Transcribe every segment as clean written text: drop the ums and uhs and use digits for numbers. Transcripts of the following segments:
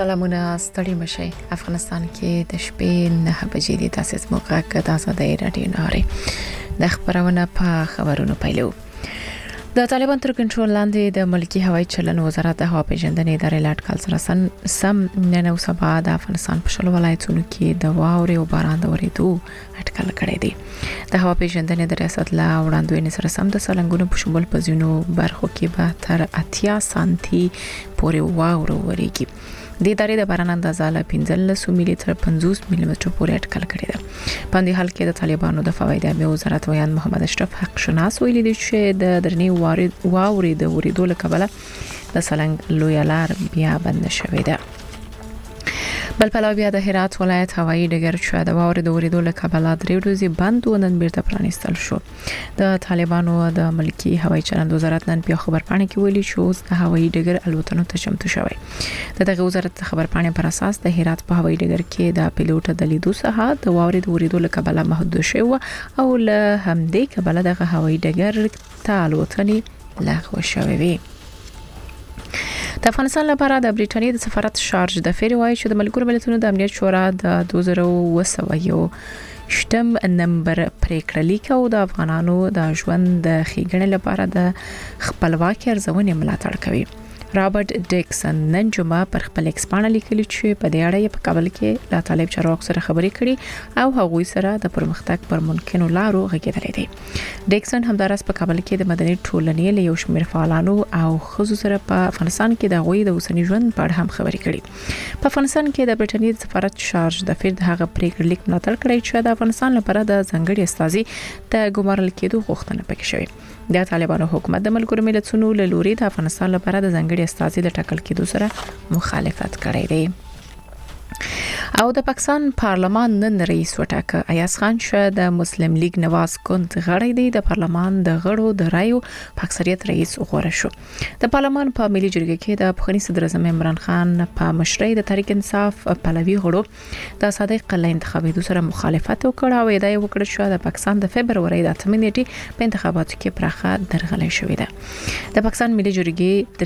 سلامونه ستړي مشي. افغانستان کې د شپې 9 بجې د تاسیس موقع د آزادۍ رادیو ناري د خبرونه په خبرونو پیلو. د طالبان تر کنټرول لاندې د ملکی هوایي چلن وزارت د هوا پیژندنې ادارې لاټکل سره سم نن او سبا د افغانستان په شلو ولایتونو کې د واورې او باران د ورېدو اټکل کړی دی. د هوا پیژندنې د ریاست لا وړاندوینې سره سم د سلنګونو په شمول په ځینو برخو کې به تر 80 سانتي پورې واوره ورېږي. د ادارې د باران اندازه له 15 ملي تر 50 ملي متر پورې اټکل کړی دی. په دې حال کې د طالبانو د فواید امنیت وزارت ویان محمد اشرف حق شناس ویلي دی چې د درنې واورې د ورېدو له کبله د سلنګ لوی لار بیا بند شوې ده. بل پلو بیا د هرات ولایت هوایي ډګر چې د واورې د ورېدو له کبله درې ورځې بند و نن بیرته پرانیستل شو. د طالبانو د ملکی هوایي چلند وزارت نن په خبرپاڼه کې ویلي چې اوس د هوایي ډګر الوتنو ته چمتو شوی. دغه وزارت خبرپاڼه پر اساس د هرات په هوایي ډګر کې د پیلوټ د لیدو څخه د واورې د ورېدو له کبله محدود شو او له همدې کبله د هوایي ډګر ته الوتنې لغوه شوې. د افغانستان لپاره د بریټانیا د سفارت شارج د فری وایي چې د ملګرو ملتونو د امنیت شورا د 2021 شتم نمبر پریکړه لیک او د افغانانو د ژوند د ښېګڼې لپاره د خپلواکۍ ارزونې ملاتړ کوي. رابرټ ډیکسن نن جمعه پر خپل ایکس باندې لیکلي چې په دې اړه په کابل کې لا طالب چارواکو سره خبرې کړي او هغوی سره د پرمختګ پر ممکنو لارو غږېدلې دي. ډیکسن همدارس په کابل کې د مدني ټولنې له یو شمېر فعالانو او خصوصا سره په افغانستان کې د غوي د اوسنی ژوند په اړه هم خبرې کړي. په افغانستان کې د بریټانیا د سفارت شارج د فرد هغه پریکړه لیک ملاتړ کړی چې د افغانستان لپاره د ځنګړي استازي د ګمارل کېدو غوښتنه پکې شوې. د طالبانو حکومت د ملګرو ملتونو له لوري د افغانستان لپاره د ځنګړي استازي د ټاکل کېدو سره مخالفت کړی دی. او د پاکستان پارلمان نن رئیس وټاکه. ایاز خان شه د مسلم لیگ نواز کند غړی دی د پارلمان د غړو د رایو په اکثریت رئیس غوړه شو. د پارلمان په ملي جرګه کې د افغاني صدر اعظم عمران خان په مشرۍ د تحریک انصاف پلوي غړو د صادق له انتخاباتو سره مخالفت وکړ او ادعا وکړه چې د پاکستان د فبرवरी د 8 نیټې په انتخاباتو کې پراخه درغلې شوې ده. د پاکستان ملي جرګې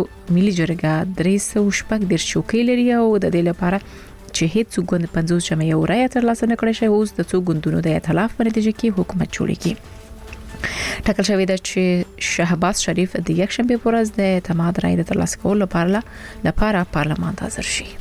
300 شپږ د چوکۍ لري او د دې لپاره چې هیڅ ګوند 50 جمعي رایه ترلاسه نکړي شي اوس د څو ګوندونو د ائتلاف په نتیجه کې حکومت جوړیږي. ټاکل شوی دی چې شهباز شریف د یک شنبه په ورځ د اعتماد رایه د ترلاسه کولو لپاره پارلمان ته حاضر شي.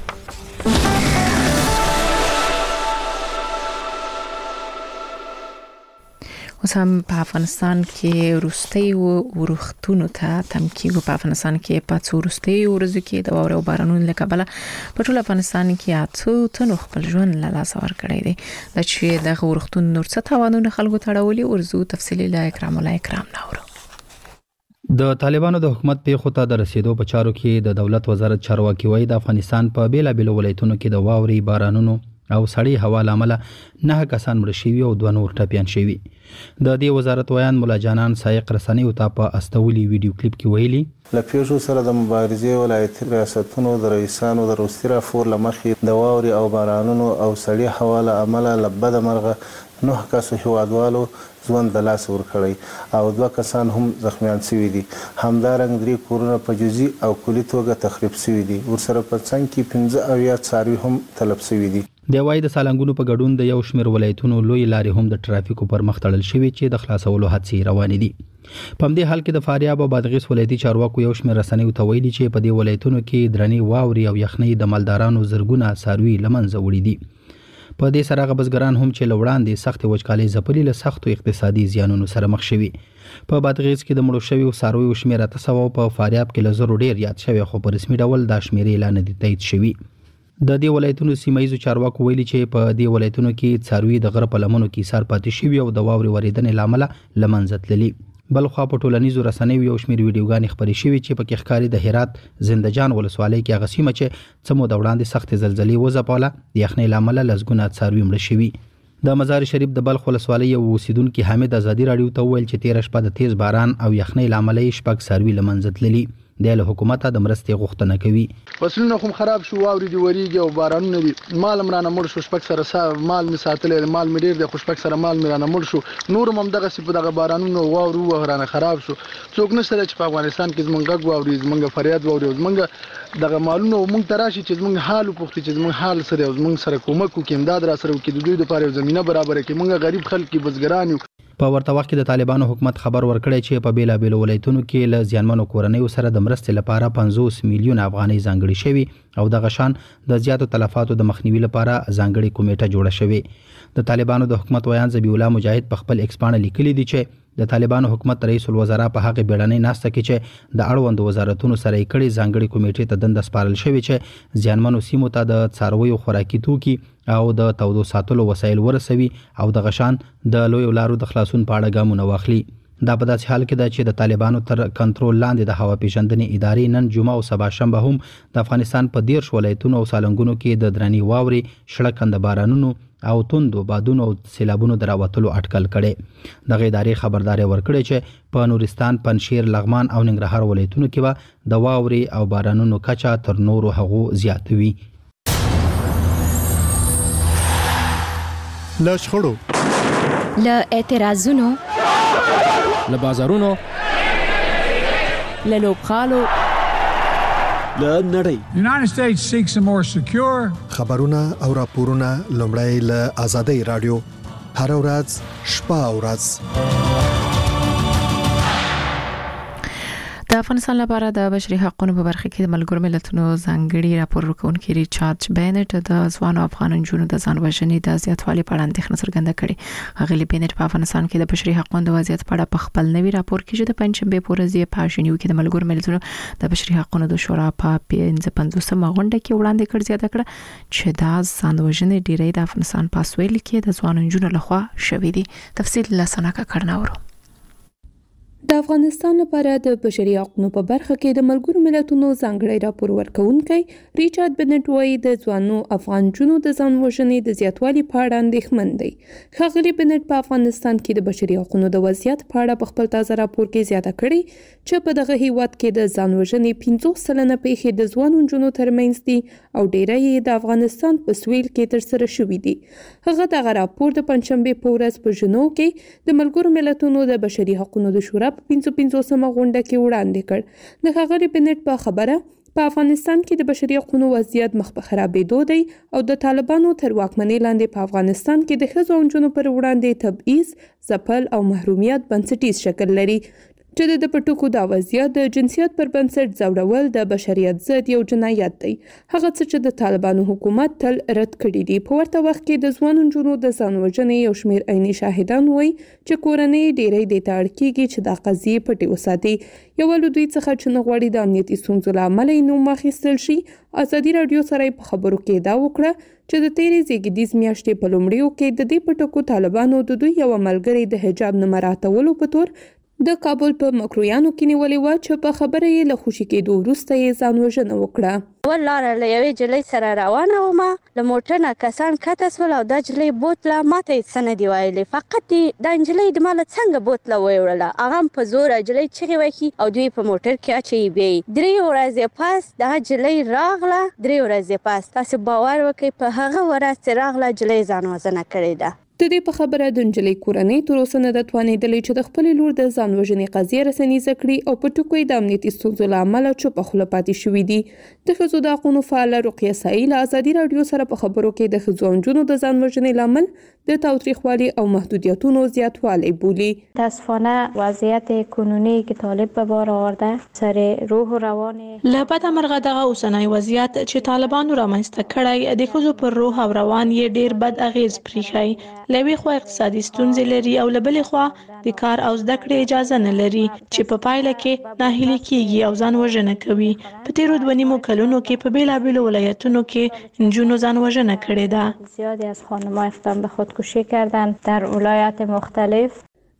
اوس هم په افغانستان کې روستي ورختونو ته تمکیږي. په افغانستان کې په څورستي ورځو کې د واورې او بارانونو له کبله په ټول افغانستان کې اته تنو خپل ژوند له لاسه ورکړی دی. د چې د ورختون نور څه توانونه خلکو تړولي ورزو تفصیلی له اکرام الله اکرام ناورو. د طالبانو د حکومت په خطه د رسیدو په چارو کې د دولت وزارت چارواکي وایي د افغانستان په بیلابېلو ولایتونو کې د واورې بارانونو او سړی هوا لامل 9 کسان مړ شوي او 2 نور ټپيان شوي. د دې وزارت ویان مولا جانان سایق رسنۍ او په استولي ویډیو کلیپ کې ویلي لپیشو سره د مبارزې ولایتي ریاستونو د رئیسانو د روستي راپور لمخې د واوري او بارانونو او سړی هوا له عمله لبد مرغه 9 کسو هیوادوالو ژوند د لاس ورکړی او 2 کسان هم زخمیان شوي دي. همدارنګ 3 کورونه په جزئی او کلی توګه تخریب شوي دي. ورسره په څنګ کې 15 څاروي هم تلف شوي دي. د وای د سالنګونو په ګډون د یو شمېر ولایتونو لوی لارې هم د ټرافیکو پر مخ تړل شوي چې د خلاصولو هڅې روانې دي. په دې حال کې د فاریاب او بادغیس ولایتي چارواکو یو شمېر رسنۍ ته ویلي چې په دې ولایتونو کې درنې واوري او یخنۍ د مالدارانو زرګونه څاروي لمنځه وړي دي. په دې سره غبزګران هم چې لوړاندې سخت وچکالۍ ځپلي له سختو اقتصادي زیانونو سره مخ شوي. په بادغیس کې د مړو شویو څارویو شمېر 800 په فاریاب کې له زرو ډیر یاد شوی خو په رسمي ډول دا شمېر اعلان نه دی تایید شوی. د دې ولایتونو سیمایي چارواکو ویلي چې په دې ولایتونو کې څاروي د غره په لمنو کې سار پاتې شوي او د واورې ورېدنې لامل لمنځه تللي. بل خو په ټولنیزو رسنیو یو شمېر ویډیوګانې خبرې شوي چې په کې ښکاري د هرات زندجان ولسوالۍ کې هغه سیمه چې څه موده وړاندې سخت زلزلې وځپله د یخنۍ لامل لسګونه څاروي مړه شوي. د مزار شریف د بلخ ولسوالۍ یو اوسیدونکي حامد ازادي راډیو ته وویل چې 13 شپه د تیز باران او یخنۍ لامل یې 6 څاروي لمنځه تللي. د حکومت د مرستې غوښتنه کوي. فصلونه هم خراب شو، واوري دی وریږي او بارانونه دي، مال مرانه مړ شو، شپږ سره مال می ساتلې، مال می ډیر د خوشپک سره مال مرانه مړ شو، نور هم دغه سی په دغه بارانونو واورو وغرانه خراب شو. څوک نشته چې په افغانستان کې زمونږ غږ واوري، زمونږ فریاد واوري، زمونږ دغه مالونه مونږ تراشي چې زمونږ حال وپوښتي چې زمونږ حال سره زمونږ سره کومک وکړي، امداد را سره وکړي، د دوی لپاره زمينه برابر کړي. مونږ غریب خلک کې بزګران یو. په ورته وخت کې د طالبانو حکومت خبر ورکړی چې په بیلابېلو ولایتونو کې له زیانمنو کورنیو سره د مرستې لپاره 50 میلیون افغانۍ ځانګړي شوي او دغه شان د زیاتو تلفاتو د مخنیوي لپاره ځانګړي کمیټه جوړه شوې. د طالبانو د حکومت ویان ذبیح الله مجاهد په خپل ایکس پاڼه لیکلي دي چې د طالبانو حکومت رئیس الوزرا په هغه بیړنۍ ناسته کې چې د اړوند وزارتونو سره یې کړي ځانګړي کمیټې ته دنده سپارل شوې چې زیانمنو سیمو ته د څارویو خوراکي توکي او د تودو ساتلو وسایل ورسوي او د غشان د لوی لارو د خلاصون په اړه ګامونه واخلي. دا په داسې حال کې ده چې د طالبانو تر کنټرول لاندې د هوا پیژندنې ادارې نن جمعه او سبا شنبه هم د افغانستان په 13 ولایتونو او سالنګونو کې د درنی واوري، شړکند بارانونو او توندو بادونو او سیلابونو دراوتلو اټکل کړي. دغه ادارې خبرداري ورکړي چې په نورستان، پنشیر، لغمان او ننګرهار ولایتونو کې به د واوري او بارانونو کچه تر نورو هغو زیات وي. له شخړو، له اعتراضونو، له بازارونو، له لوبغالو، له نړۍ. The United States seeks a more secure. خبرونه او راپورونه لومړی له آزادۍ رادیو هر ورځ شپه او ورځ. د افغانستان لپاره د بشري حقوقو په برخه کې د ملګرو ملتونو ځانګړي راپور ورکونکي ریچارډ بینټ د ځوانو افغان نجونو د ځان وژنې د زیاتوالي په اړه اندېښنه څرګنده کړې. هغه بینټ په افغانستان کې د بشري حقوقو د وضعیت په اړه په خپل نوي راپور کې چې د پنځشنبه په ورځ په ژنیو کې د ملګرو ملتونو د بشري حقوقو د شورا په 55مه غونډه کې وړاندې کړ، زیاته کړه چې دا ځان وژنې ډیری د افغانستان په سویل کې د ځوانو نجونو لخوا شوې دي. تفصیل لسناکه کړناورو. د افغانستان لپاره د بشري حقوقو په برخه کې د ملګرو ملتونو ځانګړي راپور ورکونکي ریچارډ بینټ وايي د ځوانو افغان جنونو د ځان وژنې د زیاتوالي په اړه اندېښمن دی. ښاغلي بینټ په افغانستان کې د بشري حقوقو د وضعیت په اړه په خپل تازه راپور کې زیاته کړې چې په دغه هیواد کې د ځان وژنې 50% پیښې د ځوانو جنونو ترمنځ دي او ډیری یې د افغانستان په سویل کې ترسره شوې دي. هغه دغه راپور د پنځشنبه په ورځ په ژنو کې د ملګرو ملتونو د بشري حقوقو د شورا 55مه غونډه کې وړاندې کړ. د ښاغلي بینټ په خبره په افغانستان کې د بشري حقوقو وضعیت مخ په خرابېدو دی او د طالبانو تر واکمنۍ لاندې په افغانستان کې د ښځو او نجونو پر وړاندې تبعیض، ځپل او محرومیت بنسټیز شکل لري چې د پټکو دا وضعیت د جنسیت پر بنسټ ځوړول د بشریت ضد یو جنایت دی، هغه څه چې د طالبانو حکومت تل رد کړی دی. په ورته وخت کې د ځوانو نجونو د ځان وژنې یو شمېر عیني شاهدان وایي چې کورنۍ ډیری دې ته اړ کېږي چې دا قضیې پټې وساتي. یو له دوی څخه چې نه غواړي د امنیتي ستونزو له امله یې نوم واخیستل شي. ازادي راډیو سره په خبرو کې دا وکړه چې د تیرې زیږدیز میاشتې په لومړیو کې د دې پټکو طالبانو د دوی یو ملګری د حجاب نه مراعاتولو په تور د کابل په مکرویانو کې نیولې و چې په خبره یې له خوشي کېدو وروسته یې ځان وژنه وکړه. ولاره له یوې جلۍ سره روانه ومه، له موټر نه کسان کته سول او دا جلۍ بوتله ماته هېڅ څه نه دي ویلې، فقط دا نجلۍ د ما له څنګه بوتله ویوړله، هغه هم په زوره جلۍ چغې وهي او دوی په موټر کې اچوي بیایي. 3 ورځې پس دغه جلۍ راغله، 3 ورځې پس تاسې باور وکړئ په هغه ورځ چې راغله جلۍ ځان وژنه کړې ده. د دې په خبره د نجلۍ کورنۍ تر اوسه نه ده توانېدلې چې د خپلې لور د ځان وژنې قضیه رسنیزه کړي او په ټکو یې د امنیتي ستونزو له امله چوپه خوله پاتې شوي دي. د ښځو د حقونو فعاله رقیه سایي له ازادي راډیو سره په خبرو کې د ښځو او نجونو د ځان وژنې لامل د تاوتریخوالي او محدودیتونو زیاتوالی بولی. متاسفانه وضعیت کنونی که طالب به بار آورده سر روح و روان له بده مرغه دغه اوسنی وضعیت چې طالبانو رامنځته کړی د ښځو پر روح او روان یې ډیر بد اغیز پرېښی. له یوې خوا اقتصادي ستونزې لري او له بلې خوا د کار او زده کړې اجازه نه لري چې په پایله کې ناهیلي کیږي او ځان وژنه کوي. په تیرو 2.5 کلونو کې په بیلابیلو ولایتونو کې نجونو ځان وژنه کړې ده. زیادی از خانم‌ها اقدام به خودکشی کردند در ولایات مختلف.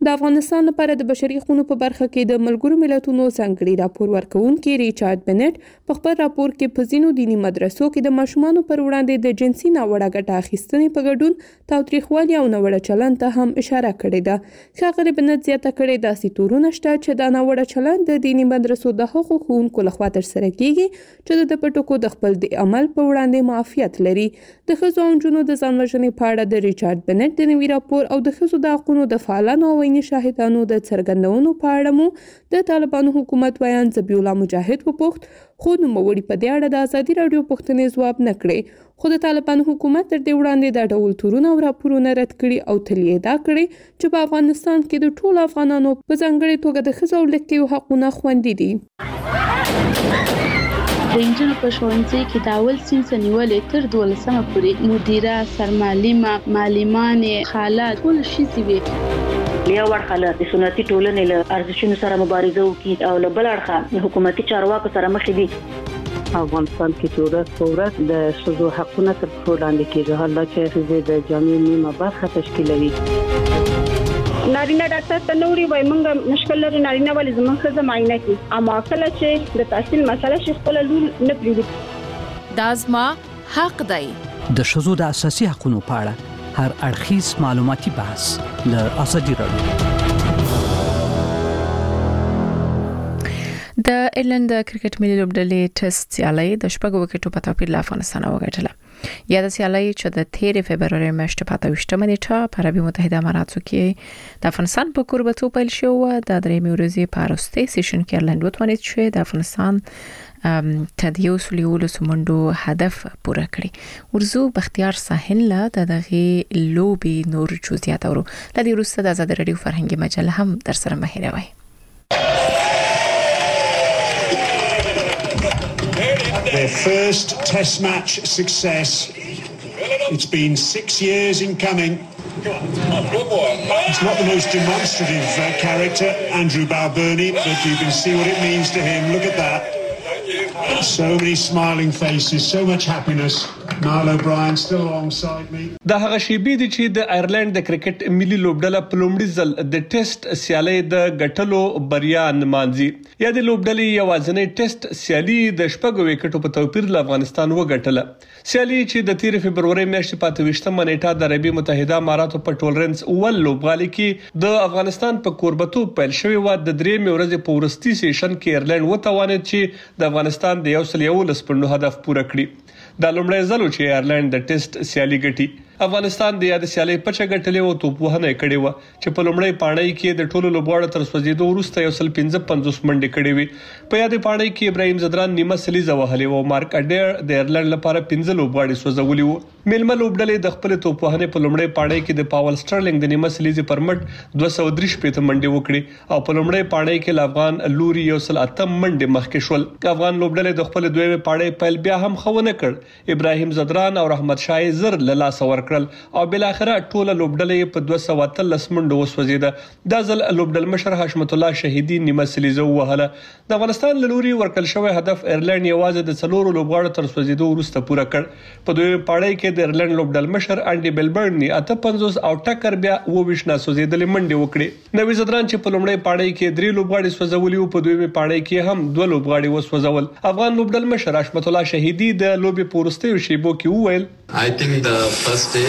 د افغانستان لپاره د بشري حقوقو په برخه کې د ملګرو ملتونو ځانګړي راپور ورکوونکي ریچارډ بنټ په خپل راپور کې په ځینو دینی مدرسو کې د ماشومانو پر وړاندې د جنسي ناوړه ګټه اخیستنې په ګډون تاوتریخوالي او ناوړه چلند ته هم اشاره کړې ده. ښاغلي بنټ زیاته کړې داسې تورونه شته چې دا ناوړه چلند د دینی مدرسو د هغو ښوونکو لخوا ترسره کیږي چې د پټکو د خپل د عمل په وړاندې معافیت لري. د ښځو او نجونو د ځان وژنې په اړه د ریچارډ بنټ د نوي راپور او د ښځو د حقونو د فعالانو او شاهدانو د څرګندونو په اړه مو د طالبانو حکومت ویان ذبیح الله مجاهد وپوښت، خو نوموړي په دې اړه د ازادي راډیو پوښتنې ځواب نه کړی. خو د طالبانو حکومت تر دې وړاندې دا ډول تورونه او راپورونه رد کړي او تل یې ادعا کړې چې په افغانستان کې د ټولو افغانانو په ځانګړې توګه د ښځو او لږکیو حقونه خوندي دي. د انجنونو په ښوونځي کې د اول صنف نیولې تر 12مه پورې مدیره، سرمعلمه، معلمانې، خاله ټول ښځې وي. یو اړخه د سنتي ټولنې له ارزښتونو سره مبارزه وکړي او له بل اړخه حکومتي چارواکو سره مخ دي. افغانستان کې ورځ د ښځو حقونه تر پښو لاندې کېږي، حالا چې ښځې د جامعې نیمه برخه تشکیلوي. نارینه ډاکټر ته نوري وای مونږ مشکل لري نارینه ولې زموږ ښځه معاینه کوي، اما کله چې د تحصیل مسله شي خپل لور نه پریږدي. دا زما حق دی. د ښځو د اساسي حقوقو په اړه هر اړخیز معلوماتي بحث له ازادي راډیو. د ایرلند د کرکټ ملي لوبډلې ټیسټ سیالي د شپږو وکټو په توپیر له افغانستان وګټله. یا د سیالي چې د 13 فبروري میاشتې په 28مه نیټه په عربي متحده اماراتو کې د افغانستان په کوربتو پیل شو، د درېمې ورځې په وروستي سیشن کې ایرلند وتوانید چې د افغانستان تدیو سلیولو سمندو هدف پوره کړي. ورزو بختیار ساحل له دغه لوبي نور جزئیات اورو. لدی وروسته د آزاد رادیو فرهنګي مجله هم در سره مهیروي. Their first test match success. It's been 6 years in coming. He's not the most demonstrative character, Andrew Balbirnie, but you can see what it means to him. Look at that. So many smiling faces, so much happiness. Niall O'Brien still alongside me. دا هغه شیبې دي چې د ایرلند د کرکټ ملي لوبډله په لومړي ځل د ټیسټ سیالي د ګټلو بریا نمانځي. یا د لوبډلې یوازینۍ ټیسټ سیالي د شپږو وکټو په توپیر له افغانستان وګټله. سیالي چې د 13 فبروري میاشتې په 28مه نیټه د عربي متحده اماراتو په ټولرنس اول لوبغالي کې د افغانستان په کوربتو پیل شوې و. د درېمې ورځې په وروستي سیشن کې ایرلند وتوانید چې د افغانستان د 111 پوینټونو هدف پوره کړي. دا لومړی ځل چې ایرلند د ټیسټ سیالي ګټي. افغانستان د یاد سیالي پچه ګټلې او توپ وهنه کړې و چې په لومړی پاڼۍ کې د ټولو لوبغاړو تر سوځېدو وروسته 155 منډې کړې وي. په یاد پاڼۍ کې ابراهیم زدران نیمه سلیزه وهلې او مارک اډیر د ایرلند لپاره 15 لوبغاړي سوځولي وو. میلمه لوبډلې د خپل توپ وهنې په لومړی پاڼۍ کې د پاول سټرلینګ د نیمه سلیزه پر مټ 233 منډې وکړې او په لومړی پاڼۍ کې افغان لوري 108 منډې مخکې شول. افغان لوبډلې د خپل دویمه پاڼۍ پیل بیا هم خونه کړ. ابراهیم زدران او رحمت شاه زر له لاس ورکړل او بل اخره ټوله لوبډلې په 213 منډو وسوځیده. دا ځل لوبډل مشر حشمت الله شهیدی نیمه سلیزه وهله. د افغانستان لوري ورکل شوی هدف ایرلند یوازې د څلورو لوبغاړو تر سوځیدو وروسته پوره کړ. په دوی پاړۍ کې د ایرلند لوبډل مشر انډي بلبرني 58 او ټکر بیا 22 نه سوځیدلې منډې وکړې. نوی زدران چې په لومړی پاړۍ کې 3 لوبغاړي سوځولي او په دویمه پاړۍ کې هم 2 لوبغاړي وسوځول. افغان لوبډل مشر حشمت الله شهیدی د لوبي پورستیو شیبو کې وویل I think the first day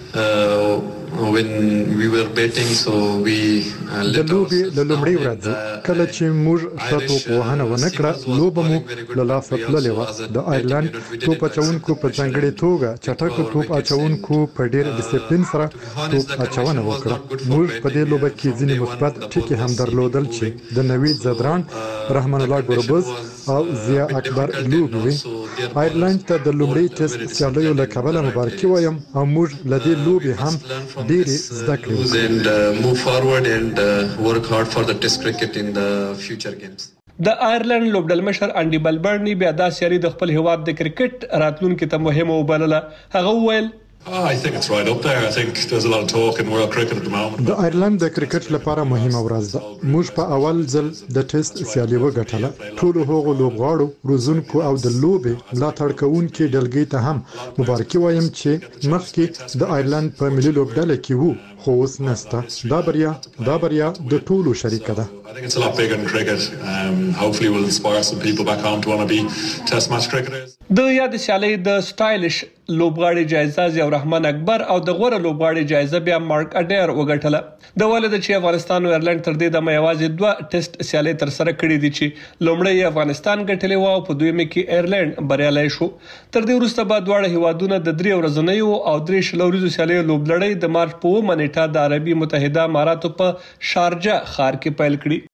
when we were betting so we د لوبي د لومړۍ ورځ کله چې موږ شاتو په وهنه ونکړه لوبه مو له لاسه تللې و. د ایرلند توپ اچونکو په ځانګړې توګه چټک توپ اچونکو په ډېر ډیسپلین سره توپ اچونه وکړه. موږ په دې لوبه کې ځینې مثبت ټکي هم درلودل چې د نوید زدران، رحمان الله ګوربز او ضیا اکبر لوبي وي. ایرلند ته د لومړۍ ټیسټ سیالیو له کبله مبارکي وایم او موږ له دې لوبې هم ډېرې زده کړې and move forward and work hard for the test cricket in the future games. د ایرلند لوبډل مشر انډي بلبرني بیا دا سیالي د خپل هیواد د کرکټ راتلونکو ته مهمه وبلله. هغه وویل I think it's right up there. I think there's a lot of talk in world cricket at the moment. د آیرلند د کرکټ لپاره مهمه ورځ ده. موږ په اول ځل د ټیسټ سیالي وګټله. ټول هغو لوبغاړو، روزونکو او د لوبې ملاتړ کوونکو ډلګۍ ته هم مبارکي وایم چې مخکې د آیرلند په ملي لوبډله کې وو، خو اوس نسته. دا بریا د ټولو شریکه ده. I think it's a lot bigger than cricket. Hopefully we'll inspire some people back home to want to be test match cricketers. د یاد سیالي د سټایلش لوبغاړي جایزه ضیاء الرحمن اکبر او د غوړه لوبغاړي جایزه بیا مارک اډیر وګټله. د ولید چې افغانستان او ایرلند تر دې د میوازي 2 ټیسټ سیالي تر سره کړې دي چې لومړی افغانستان ګټلې و او په دویمه کې ایرلند بریالي شو. تر دې وروسته به دواړه هیوادونه د 3 ورځنیو او 3 شلوريزو سیالي لوبلړۍ د مارچ په 9 نیټه د عربي متحده اماراتو په شارجه ښار کې پیل کړي.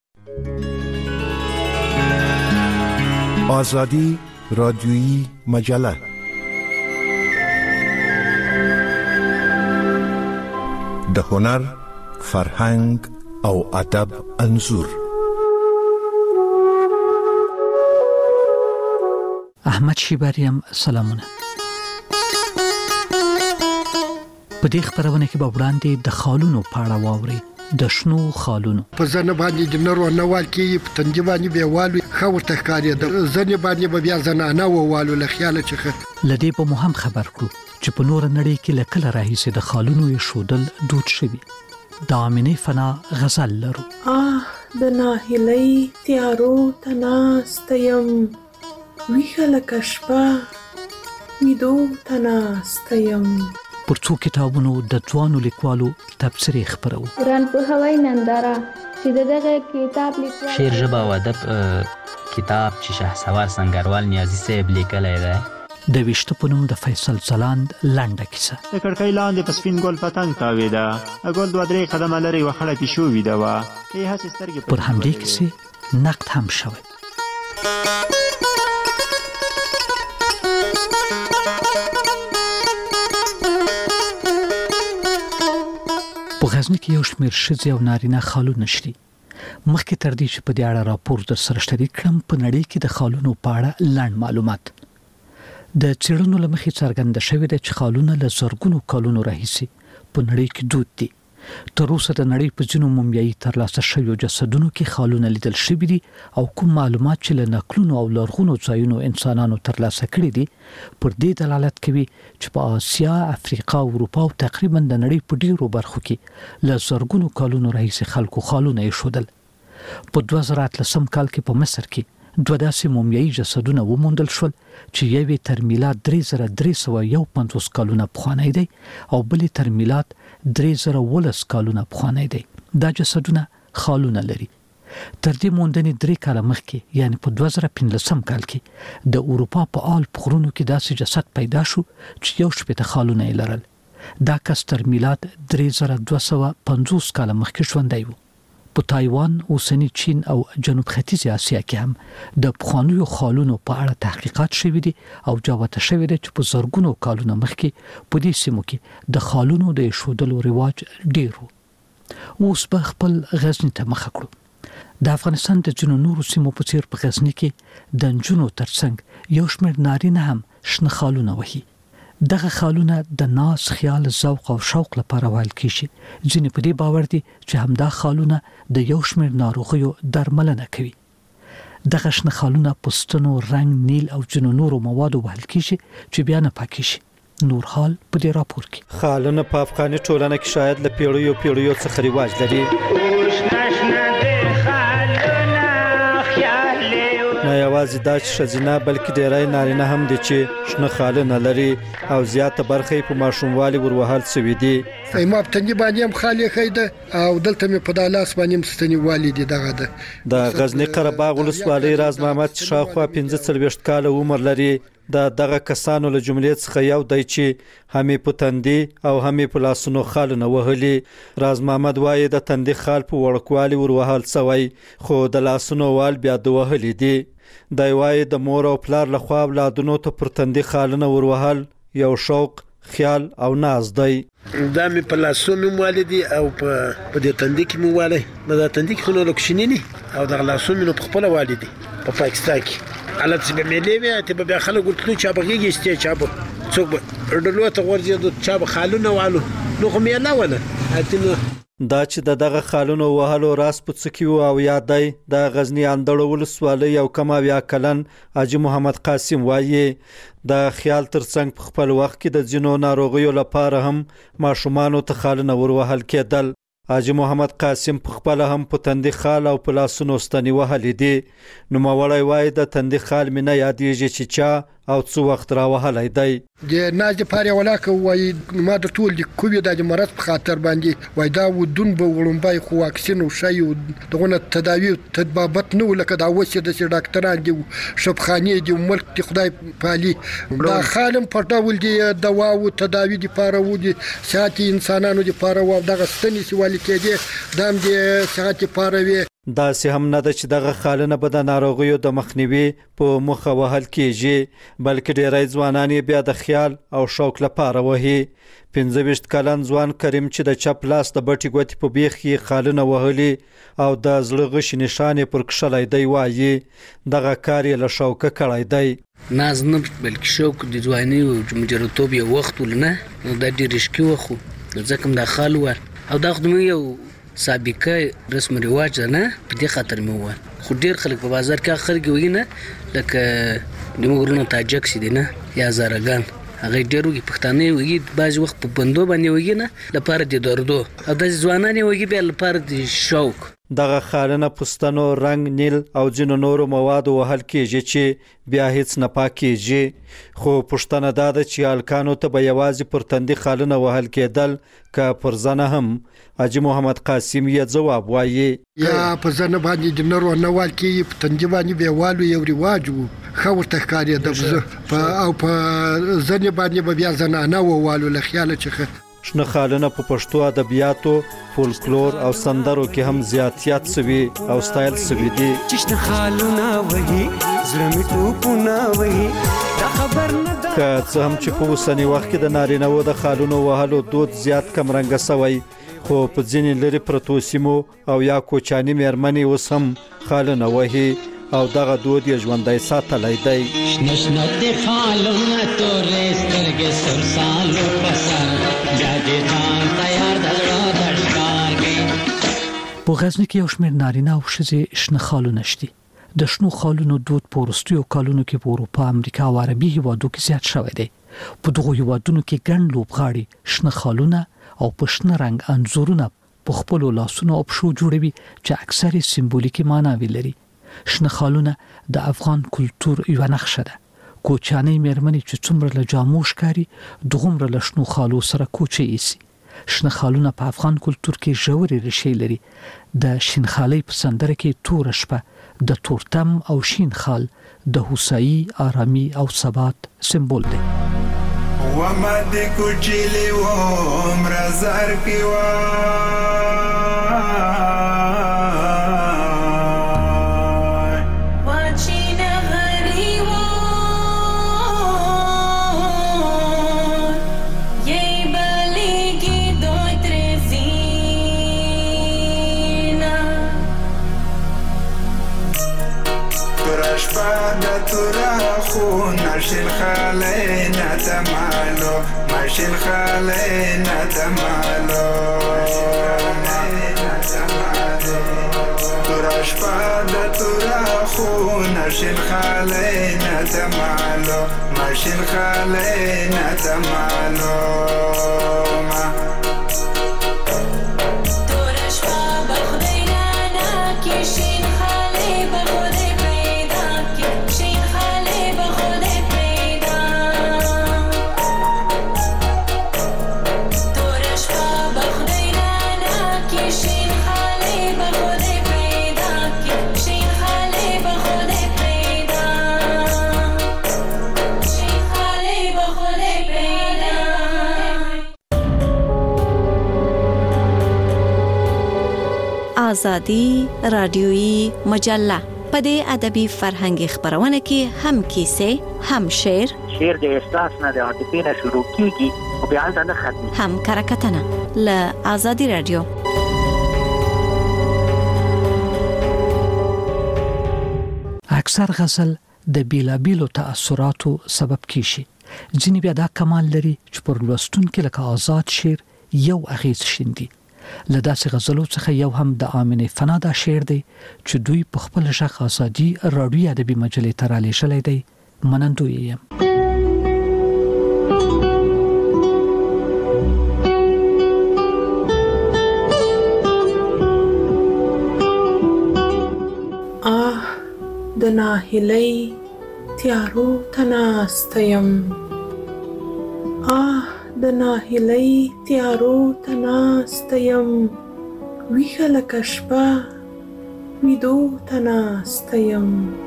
آزادی رادیویی مجله د هنر، فرهنګ او ادب انځور. احمد شیباریم سلامونه. په دې خبرونه کې به وړاندې د خالونو پاړه واوري. د شنو خالونو په ځنه باندې د نرو نوال کې په تندې باندې به والو خو تخکارې د ځنه باندې به بیا زنانه والو له خیال چې لدی په مهم خبر کړو چې په نور نړۍ کې لکه راهیسه د خالونو یې شودل دود شوی. د امینه فنا غزل لرو. د ناهیلۍ تیارو تناستیم ویخه کشپا میدو تناستیم. پر څو کتابونو د ځوانو لیکوالو تبصرې خبرو. قرآن په هوای ننداره چې دغه کتاب لیکوال شعر ژبه او ادب کتاب چې شهسوار سنگروال نیازی صاحب لیکلی دی. د 20 په نوم د فیصل ځلاند لنډه کیسه. د کړکۍ لاندې په سپین ګل پتنګ تاویده، ګل 2-3 قدمه لري وخړه پیشو ویده وا. هڅه سترګې پر همدې کیسه نقد هم شوی. په غزنی کې یو شمېر ښځې او نارینه خالونه شته. مخکې تر دې چې په دې اړه راپور در سره شریک کړم، په نړۍ کې د خالونو په اړه لنډ معلومات. د څېړنو له مخې څرګنده شوې ده چې خالونه له زرګونو کلونو راهیسې په نړۍ کې دود دي. تر اوسه د نړۍ په ځینو مومیایي ترلاسه شویو جسدونو کې خالونه لیدل شوي دي او کوم معلومات چې له نقلونو او لرغونو ځایونو انسانانو ترلاسه کړي دي پر دې دلالت کوي چې په آسیا، افریقا او اروپا او تقریبا د نړۍ په ډیرو برخو کې له زرګونو کلونو راهیسې خلکو خالونه ایښودل. په 2013 کال کې په مصر کې 2 داسې مومیایي جسدونه وموندل شول چې یوې تر میلاد 3351 کلونه پخوانی دی او بلې تر میلاد 3019 کلونه پخوانی دی. دا جسدونه خالونه لري. تر دې موندنې 3 کاله مخکې یعنی په 2015 کال کې د اروپا په آل پخورونو کې داسې جسد پیدا شو چې 1 خالونه یې لرل. دا کس تر میلاد 3250 کاله مخکې ژوندی و. په تایوان، اوسنی چین او جنوب ختیځ اسیا کې هم د پخوانیو خالونو په اړه تحقیقات شوي دي او جوته شوي دي چې په زرګونو کلونو مخکې په دې سیمو کې د خالونو د ایښودلو رواج ډیر و. اوس به خپل غزنی ته مخه کړو. د افغانستان د ځینو نورو سیمو په څیر په غزنی کې د نجونو ترڅنګ یو شمېر نارینه هم شنه خالونه وهي. دغه خالونه د ناز، خیال، ذوق او شوق لپاره ویل کیږي. ځینې په دې باور دي چې همدا خالونه د یو شمېر ناروغیو درملنه کوي. دغه شنه خالونه په ستنو، رنګ، نیل او ځینو نورو موادو وهل کیږي چې بیا نه پاکیږي. نور حال په دې راپور کې. خالونه په افغاني ټولنه کې شاید له پیړیو څخه رواج لري. نه یوازې دا چې ښځینه بلکې ډیری نارینه هم دي چې شنه خالونه لري او زیاته برخه په ماشوموالي وروهل شوي دي. ما په تندې باندې هم خالي خیده او دلته مې په دالاس باندې هم ستنې والي دي. دغه د غزنی قره باغ ولسوالۍ راز محمد چې شاوخوا 45 کاله عمر لري دغه کسانو له جملې څخه یو دی چې همې په تندې او همې په لاسونو خالونه وهلي. راز محمد وایي د تندې خال په وړوکوالي وروهل شوی خو د لاسونو وال بیا د وهلي دي. دی وایي د مور او پلار لخوا اولادونو ته پر تندې خالونه وروهل یو شوق، خیال او ناز دی. دا مې په لاسونو مې والدي او په دې تندې کې مې والي. دا تندې کې خو نو لکشنینی او د لاسونو مې په خپل والدي په پاکستان کې حالت چې به ملي وي ته به خلک ورتلو چې به غيږي استي چې به څوک ډلو ته ورځي چا به خالونه والو نو خو میلا ولا اتنه دا چې دغه خالونو وهلو راس پڅکی او یادای د غزنی اندړو ولسوالۍ او کماویا کلن حاجی محمد قاسم وایي د خیال ترڅنګ په خپل وخت کې د جنو ناروغیو لپاره هم ماشومان ته خالونه وروهل کېدل. حاجی محمد قاسم په خپل هم په تندي خال او په لاسونو ستنی وهلې دي. نو مولای وای د تندي خال مینه یادېږي چې چا او څو وخت را وهلای دی. د ناز پاره ولاکه وای ما د ټول د کووید د مرض په خاطر باندې وای دا ودون به وړمبای خو واکسین او شای دغه تداوی تطبیقات نو لکه دا وسه د ډاکټران دی شفخانه دی ملک د خدای پالي دا خالم په ډول دی دوا او تداوی دی پاره و دي ساتي انسانانو دی پاره و دغه ستنی سوال کېږي دام دی ساتي پاره وي. دا سه هم نه د چې دغه خالنه به د ناروغیو د مخنیوي په مخه وهل کېږي بلکې ډېری ځوانان بیا د خیال او شوق لپاره وهي. 25 کلن ځوان کریم چې د چپ لاس د بټي ګوتې په بیخ کې خالنه وهلي او د زړه غش نشانې پر کښلای دی وایي دغه کار یې له شوقه کړی دی. ناز نه بلکې شوق د ځواني او مجرتوب یو وخت ولنه د ډېر رشکي وخو ځکه د خال ور او دا خدمت یو سابقه رسم رواج نه په دې خاطر مې و خو ډیر خلک په بازار کې خلک وینه لکه د مغرونو تاجک سي دي نه یا زارګان هغه ډیرو کې پښتانه وي بعض وخت په بندو باندې وي نه لپاره د دردو او د ځوانانه وي به لپاره د شوق. دغه خالنه پستانو رنگ نیل او جنو نورو مواد وهل کېږي چې بیا هیڅ نه پاکيږي خو پښتنه دا د چې الکانو ته به یوازې پر تندي خالنه وهل کېدل که پر ځنه هم. حاجی محمد قاسم یې جواب وایي یا په ځنه باندې د نورو نوال کې په تندي باندې به والو یو رواج وو خو ورته کاری د او په ځنه باندې به بیا ځنه نه والو له خیال چې شنه خالونه په پښتو ادبیاتو فولکلور او سندرو کې هم زیاتیات سوي او سټایل سوي دي. شنه خالونه وهي زړه می ټوپونه وهي دا خبر نه ده که څه هم چې په اوسنی وخت کې د نارینه‌وو د خالونو وهلو دود زیات کم رنګه سوی خو په ځینې لري پرتو سیمو او یا کوچاني مېرمنې اوس هم خالونه وهي او دغه دود یې ژوندی ساتلی دی. نشنت خالونه تورې سترګې سرسالو په سر بیا دې ځان تیار د زړه د ښکار کې. په غزني کې یو شمېر نارینه او ښځې شنه خالونه شته. د شنو خالونو دود په وروستیو کلونو کې په اروپا، امریکا او عربي هیوادو کې زیات شوی دی. په دغو هیوادونو کې ګڼ لوبغاړي شنه خالونه او په شنه رنګ انځورونه په خپلو لاسونو او پښو جوړوي چې اکثر سمبولیکي معناوې لري. شنه خالونه د افغان کلتور یوه نقشه ده. کوچانۍ مېرمنې چې څومره له جامو ښکاري دغومره له شنو خالو سره کوچې ایسي. شنه خالونه په افغان کلتور کې ژورې ریښې لري. د شینخالۍ په سندره کې توره شپه د تورتم او شین خال د هوسایي، آرامي او ثبات سمبول دی. وما دې کوچلې و عمر زر کې و ماشین خاله نتمالو ماشین خاله نتمالو تراش پاد ترا خو ماشین خاله نتمالو ماشین خاله نتمالو آزادی رادیویی مجله په دې ادبي فرهنګي خبرونه کې هم کیسې هم شعر د احساس نه د عاطفې نه شروع کیږي او بیا ځنه ختمي هم کرکټنه ل آزادی رادیو. اکثر غزل د بیلابیلو تأثیراتو سبب کیږي ځینې بیا دا کمال لري چې پر لوستونکو لکه آزاد شعر یو اغیز شیندي. له داسې غزلو څخه یو هم د آمنه فنا دا شعر دی چې دوی په خپل ژغ ازادي راډیو ادبي مجلې ته رالیږلی دی. منندوی یم. د ناهیلۍ تیارو ته ناسته یم، د ناهیلۍ تیارو ته ناسته یم، ویښه لکه شپه ویدو ته ناسته یم.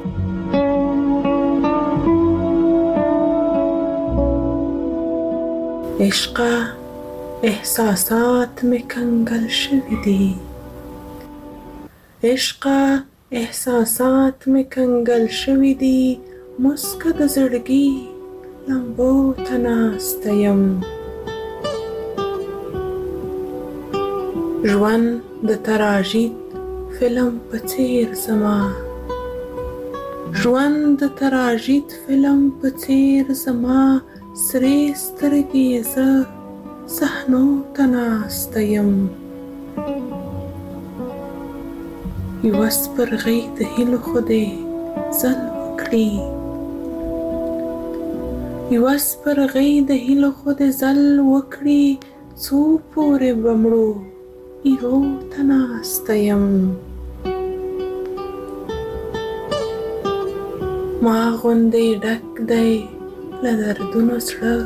عشقه احساسات مې کنګل شوي دي، عشقه احساسات مې کنګل شوي دي، مسکه د زړګي لمبو ته ناسته یم. ژوند د تراژید فلم په څیر زما، ژوند د تراژید فلم په څیر زما، سرې سترګې زه صحنو ته ناسته یم. یوه سپرغۍ د هیلو خودې ځل وکړي، یوه سپرغۍ د هیلو خودې ځل وکړي، څو پورې به مړو ایرو ته ناسته یم. ما غوندې ډک دی له دردونو زړه،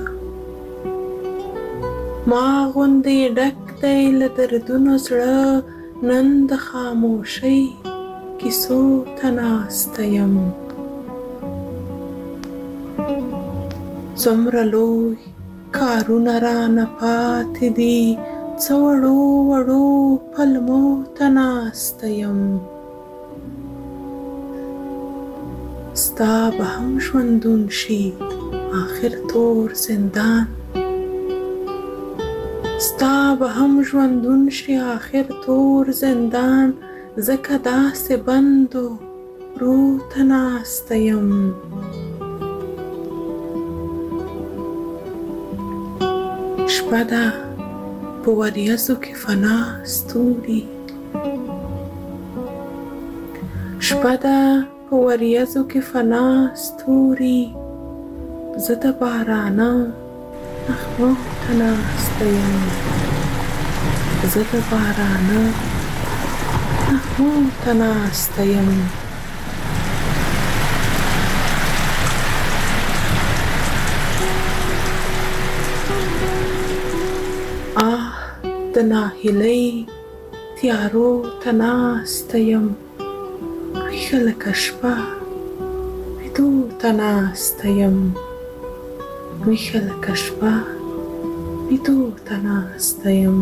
ما غوندې ډک دی له دردونو زړه، نن د خاموشۍ کیسو ته ناسته یم. څومره لوی کارونه رانه پاتې دي، څه وړو وړو پلمو ته ناسته یم. ستا به هم ژوندون شي آخر تور زندان، ستا به هم ژوندون شي آخر تور زندان، ځکه داسې بندو رو ته ناسته یم. شپه ده په وریځو کې فنا ستوري، شپه ده په وریځو کې فنا ستوري، زه د بارانه نغمو ته ناسته یم، زه د بارانه نغمو ته ناسته یم. د ناهیلۍ تیارو ته ناسته یم، ویښه لکه شپه ویدو ته ناسته یم، ویښه لکه شپه ویدو ته ناسته یم.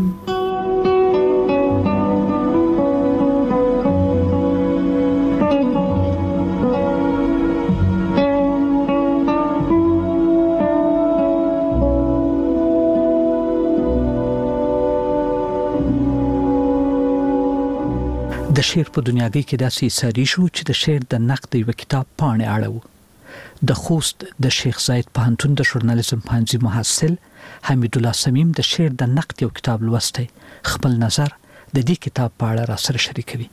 د شعر په دنیاګۍ کې داسې ساری شو چې د شعر د نقد یو کتاب پاڼې اړو. د خوست د شیخ زاید پوهنتون د ژورنالیزم پوهنځي محصل حمید الله سمیم د شعر د نقد یو کتاب لوستی، خپل نظر د دې کتاب په اړه را سره شریکوي.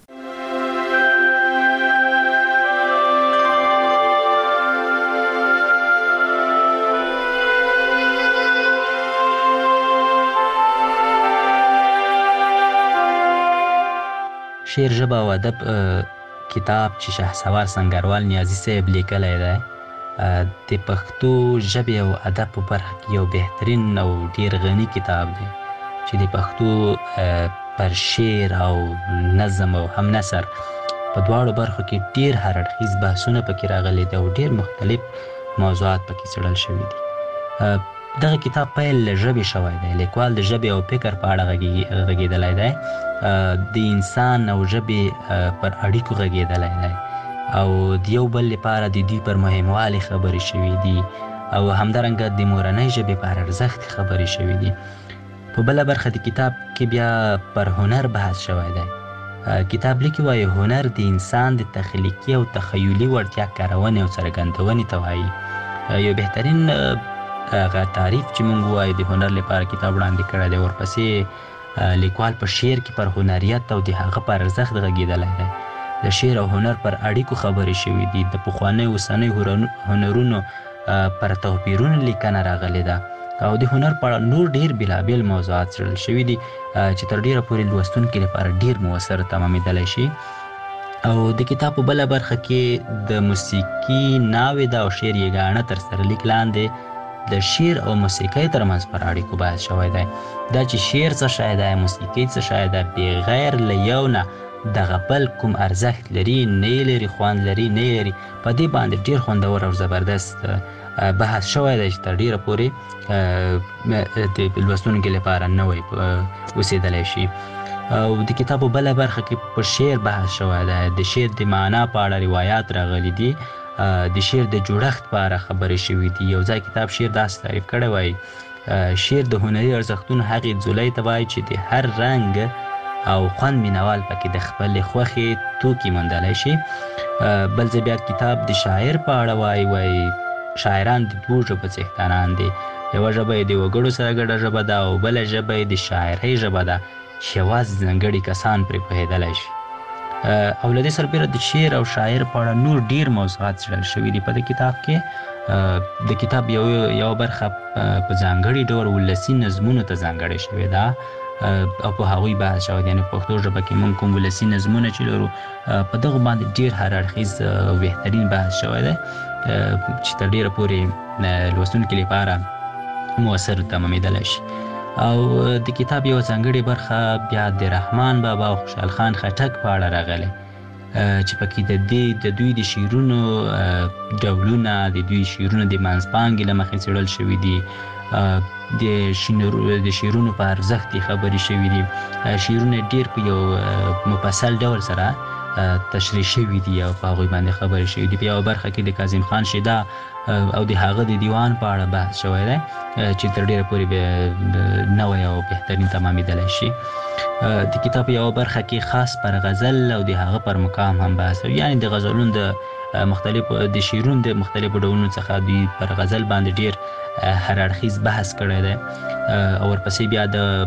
شعر ژبه او ادب کتاب چې شهسوار سنگروال نیازي صاحب لیکلی دی، د پښتو ژبې او ادب په برخه کې یو بهترین او ډیر غني کتاب دی چې د پښتو پر شعر او نظم او هم نثر په دواړو برخو کې ډیر هر اړخیز بحثونه پکې راغلي دي او ډیر مختلف موضوعات پکې څېړل شوي دي. دغه کتاب پیل له ژبې شوی دی، لیکوال د ژبې او فکر په اړه غږېدلی دی، د انسان او ژبې پر اړیکو غږېدلی دی او د یو بل لپاره د دوی پر مهموالي خبرې شوي دي او همدارنګه د مورنۍ ژبې پر ارزښت خبرې شوي دي. په بله برخه د کتاب کې بیا پر هنر بحث شوی دی. کتاب لیکي وایي هنر د انسان د تخلیقي او تخیلي وړتیا کارونې او څرګندونې ته وایي. یو بهترین هغه تعریف چې موږ وایو د هنر لپاره کتاب وړاندې کړی دی. ورپسې لیکوال په شعر کې پر هنریت او د هغه پر ارزښت غږېدلی دی. د شعر او هنر پر اړیکو خبرې شوي دي. د پخوانیو اوسنیو هنرونو پر توپیرونو لیکنه راغلې ده او د هنر په اړه نور ډېر بېلابېل موضوعات څېړل شوي دي چې تر ډېره پورې لوستونکي لپاره ډېر مؤثر تمامېدلی شي. او د کتاب په بله برخه کې د موسیقي ناوې ده او شعر یګانه تر سرلیک لاندې د شعر او موسیقۍ ترمنځ پر اړیکو بحث شوی دی. دا چې شعر څه شی دی، موسیقي څه شی ده، بغیر له یو نه دغه بل کوم ارزښت لري نه یې لري، خوند لري نه یې لري. په دې باندې ډېر خوندور او زبردست بحث شوی دی چې تر ډېره پورې د لوستونکي لپاره نوی اوسېدلی شي. او د کتاب په بله برخه کې په شعر بحث شوی دی. د شعر د معنا په اړه روایات راغلي دي. د شعر د جوړښت په اړه خبرې شوي دي. یو ځای کتاب شعر داسې تعریف کړی وایي شعر د هنري ارزښتونو هغې ځولۍ ته وایي چې د هر رنګ او خوند مینوال پکې د خپلې خوښې توکي موندلی شي. بل ځای بیا کتاب د شاعر په اړه وایي شاعران د دوو ژبو څښتنان دي. یوه ژبه یې د وګړو سره ګډه ژبه ده او بله ژبه یې د شاعرۍ ژبه ده چې یوازې ځانګړي کسان پرې پوهېدلی شي. او له دې سربیره د شعر او شاعر په اړه نور ډېر موضوعات څېړل شوي دي په دې کتاب کې. د کتاب یوه برخه په ځانګړي ډول ولسي نظمونو ته ځانګړې شوې ده او په هغوی بحث شوی دی. یعنې په پښتو ژبه کې موږ کوم ولسي نظمونه چې لرو په دغو باندې ډېر هر اړخیز او بهترین بحث شوی دی چې تر ډېره پورې لوستونکي لپاره مؤثر تمامېدلی شي. او د کتاب یوه ځانګړې برخه بیا د رحمان بابا او خوشحال خان خټک په اړه راغلی چې پکې د دوی د شعرونو ډولونه، د دوی شعرونه د منځپانګې له مخې څېړل شوي دي. د شعرونو په ارزښت یې خبرې شوي دي. شعرونه ډېر په یو مفصل ډول سره تشریح شوي دي او په هغوی باندې خبرې شوي دي. په یوه برخه کې د کاظم خان شیدا او د هغه د دیوان په اړه بحث شوی دی چې تر ډېره پورې نوی او بهترین تمامېدلی شي. د کتاب یوه برخه کې خاص پر غزل او د هغه پر مقام هم بحث، یعنې د غزلونو د شعرونو د مختلفو ډولونو څخه دوی پر غزل باندې ډېر هر اړخیز بحث کړی دی. او ورپسې بیا د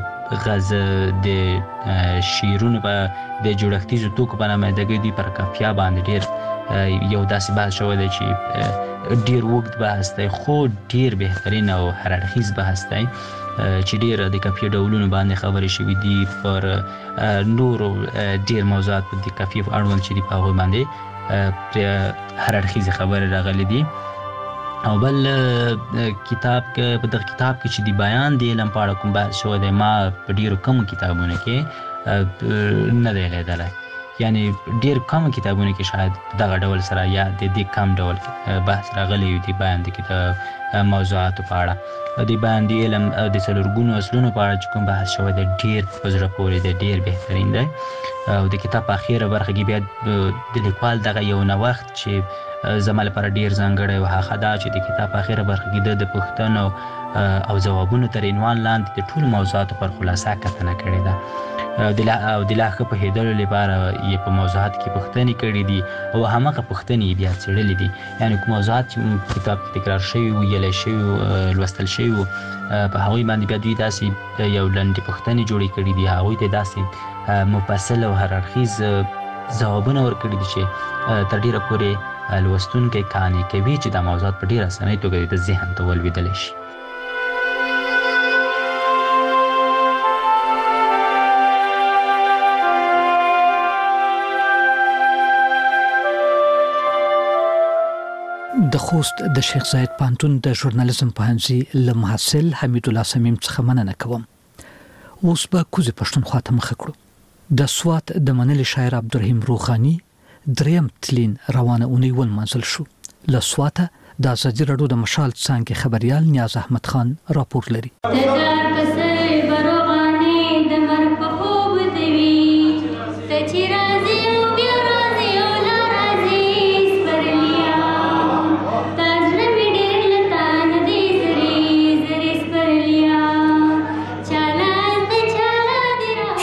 شعرونو په د جوړښتیزو توکو په نمایندګۍ دوی پر قافیه باندې ډېر یو داسې بحث شوی دی چې ډېر اوږد بحث دی خو ډېر بهترین او هر اړخیز بحث دی چې ډېر د قافیې ډولونو باندې خبرې شوي دي. پر نورو ډېر موضوعات په د قافیې اړوند چې دي په هغوی باندې هر اړخیزې خبرې راغلي دي. او بل کتاب په دغه کتاب کې چې د بیان د علم په اړه کوم بحث شوی دی ما په ډېرو کمو کتابونو کې نه دی لیدلی. یعنې ډېر کم کتابونو کې شاید دغه ډول سره یا د دې کم ډول بحث راغلی وي د بیان د کتاب موضوعاتو په اړه. د بیان د علم او د څلورګونو اصلونو په اړه چې کوم بحث شوی دی ډېر په زړه پورې دی، ډېر بهترین دی. او د کتاب په اخیره برخه کې بیا د لیکوال دغه یو نوښت چې زما لپاره ډېر ځانګړی و هغه دا چې د کتاب په اخیره برخه کې د پوښتنو او ځوابونو تر عنوان لاندې د ټولو موضوعاتو پر خلاصه کتنه کړې ده. او د لا ښه پوهېدلو لپاره یې په موضوعاتو کې پوښتنې کړي دي او هماغه پوښتنې یې بیا څېړلې دي. یعنې کوم موضوعات چې کتاب کې تکرار شوي وو، ویلی شوي وو، لوستل شوي وو، په هغوی باندې بیا دوی داسې یو لنډې پوښتنې جوړې کړي دي، هغوی ته داسې مفصل او هر اړخیز ځوابونه ورکړي دي چې تر ډېره پورې لوستونکی قانع کوي چې دا موضوعات په ډېره اسانۍ توګه د ذهن ته ولوېدلی شي. د خوست د شیخ زاید پوهنتون د ژورنالیزم پوهنځي له محصل حمید الله سمیم څخه مننه کوم. اوس به کوزې پښتونخوا ته مخه کړو. د سوات د منلي شاعر عبدالرحیم روغاني دریم تلین روانه اونۍ ونمانځل شو. له سواته د ازادي راډیو د مشال څانګې خبريال نیاز احمد خان راپور لري.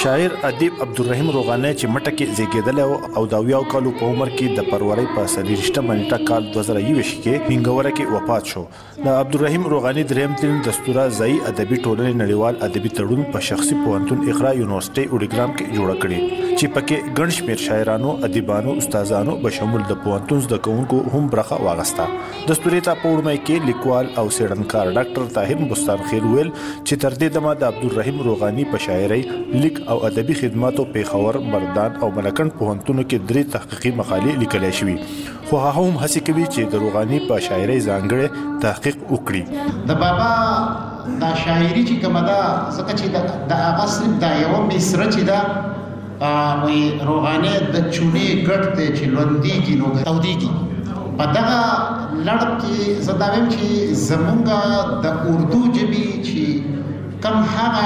شاعر ادیب عبدالرحیم روغانی چې مټه کې زیږیدل او د 70 کالو په عمر کې د فروری په 28 نیټه کال 2021 کې منګوره کې وفات شو. د عبدالرحیم روغانی دریم تل دستوره ځای ادبي ټولنې نړیوال ادبي تړون په شخصي پوهنتون اقرا یونیورسيټي وډیګرام کې جوړ کړی چې پکې ګڼ شمېر شاعرانو، ادیبانو، استادانو به شامل د پوهنتون زده کوونکو هم برخه واغسته. دستوري ته په وړاندې کې لیکوال او څېړنکار ډاکټر طاهر بستان خیل ویل چې تر دې دمه د عبدالرحیم روغانی په شاعري، لیک او ادبي خدماتو پیښور، بردان او ملکند پوهنتونونو کې 3 تحقیقي مقالې لیکل شوي، خو هغه هم هڅه کوي چې د روغانی په شاعري ځانګړي تحقیق وکړي. د بابا د شاعري چې کومه ده ځکه چې د هغه صرف د یو مصره چې ده وي روغانی د چونې ګټ دی چې لوندېږي نو تودېږي. په دغه لړ کې زه دا وایم چې زمونږ د اردو ژبې چې کم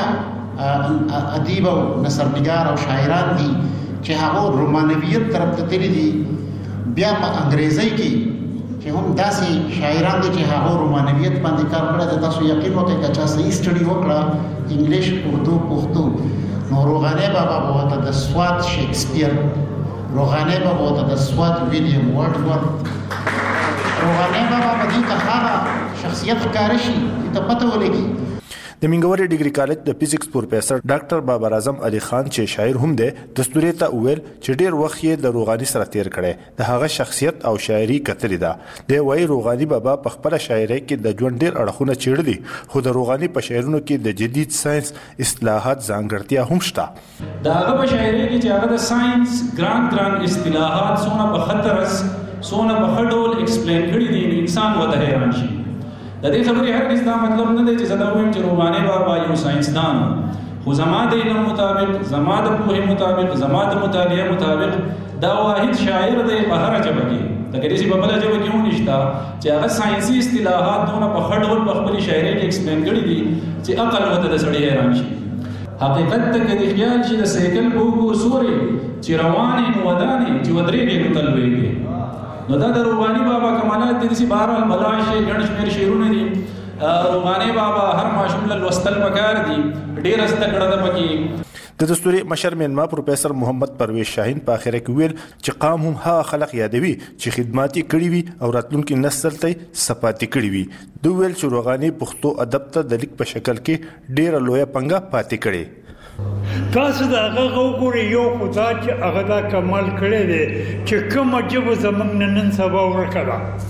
هغه ادیب او نثرنګار او شاعران دي چې هغه رومانویت طرف ته تللي دي، بیا په انګریزي کې چې هم داسې شاعران دي چې هغه رومانویت باندې کار کړی دی. تاسو یقین وکړئ که چا صحیح سټډي وکړه انګلیش، اردو، پښتو، نو روغانی بابا به ورته د سوات شیکسپیر، روغانی بابا ورته د سوات ویلیام ورډورث، روغانی بابا په دې کې هغه شخصیت ښکاره شي چې ته پته ولګي. د منګوري ډیګري کالج د فزیکس پروفیسور ډاکټر بابر اعظم علي خان چې شاعر هم دی، دستوري ته ویل چې ډیر وخت یې د روغانی سره تیر کړي، د هغه شخصیت او شاعري کتلې ده. د وای روغانی بابا په خپل شاعري کې د ژوند ډیر اړخونه چیړلي، خو د روغانی په شعرونو کې د جدید ساينس اصطلاحات ځانګړتیا هم شته. د هغه په شاعري کې چې هغه د ساينس ګران اصطلاحات څونه په خطرس څونه په خډول ایکسپلین کړي دي، انسان وته حیران شي. د دې خبرې هرگز دا مطلب نه دی چې زه دا وایم چې روغانی بابا یو ساينسدان، خو زما د علم مطابق، زما د پوهې مطابق، زما د مطالعه مطابق دا واحد شاعر دی په هر ژبه کې، د کلیسي په بل ژبه کې هم نشته چې هغه ساينسي اصطلاحات دونه په خډول په خپل شاعري کې ایکسپلین کړي دي چې عقل وته د سړي حیران شي. حقیقت ته کې د خیال چې د سیکل په وګو سوري چې رواني وداني چې ودرېږي نو تلويږي. نو دا د روغانی بابا کمالات دي چې بهرحال بلاشه ګڼ شمېر شعرونه دي. روغانی بابا هر ماشوم له لوستل پکار دي، ډېر زده کړه ده پکې. د دستوري مشر میانما پروفیسور محمد پرویز شاهین په اخر کې ویل چې قام هم هغه خلک یادوي چې خدماتي کړي وي او راتلونکي نسل ته صفاتي کړي وي. دوی ویل چې روغانی پښتو ادب ته د لیک په شکل کې ډېره لویه پنګه پاتې کړي. تاسو دا هغه وګورئ یو خدا چې هغه دا کمال کړی دی چې کومه ژبه زموږ نن سبا ورکه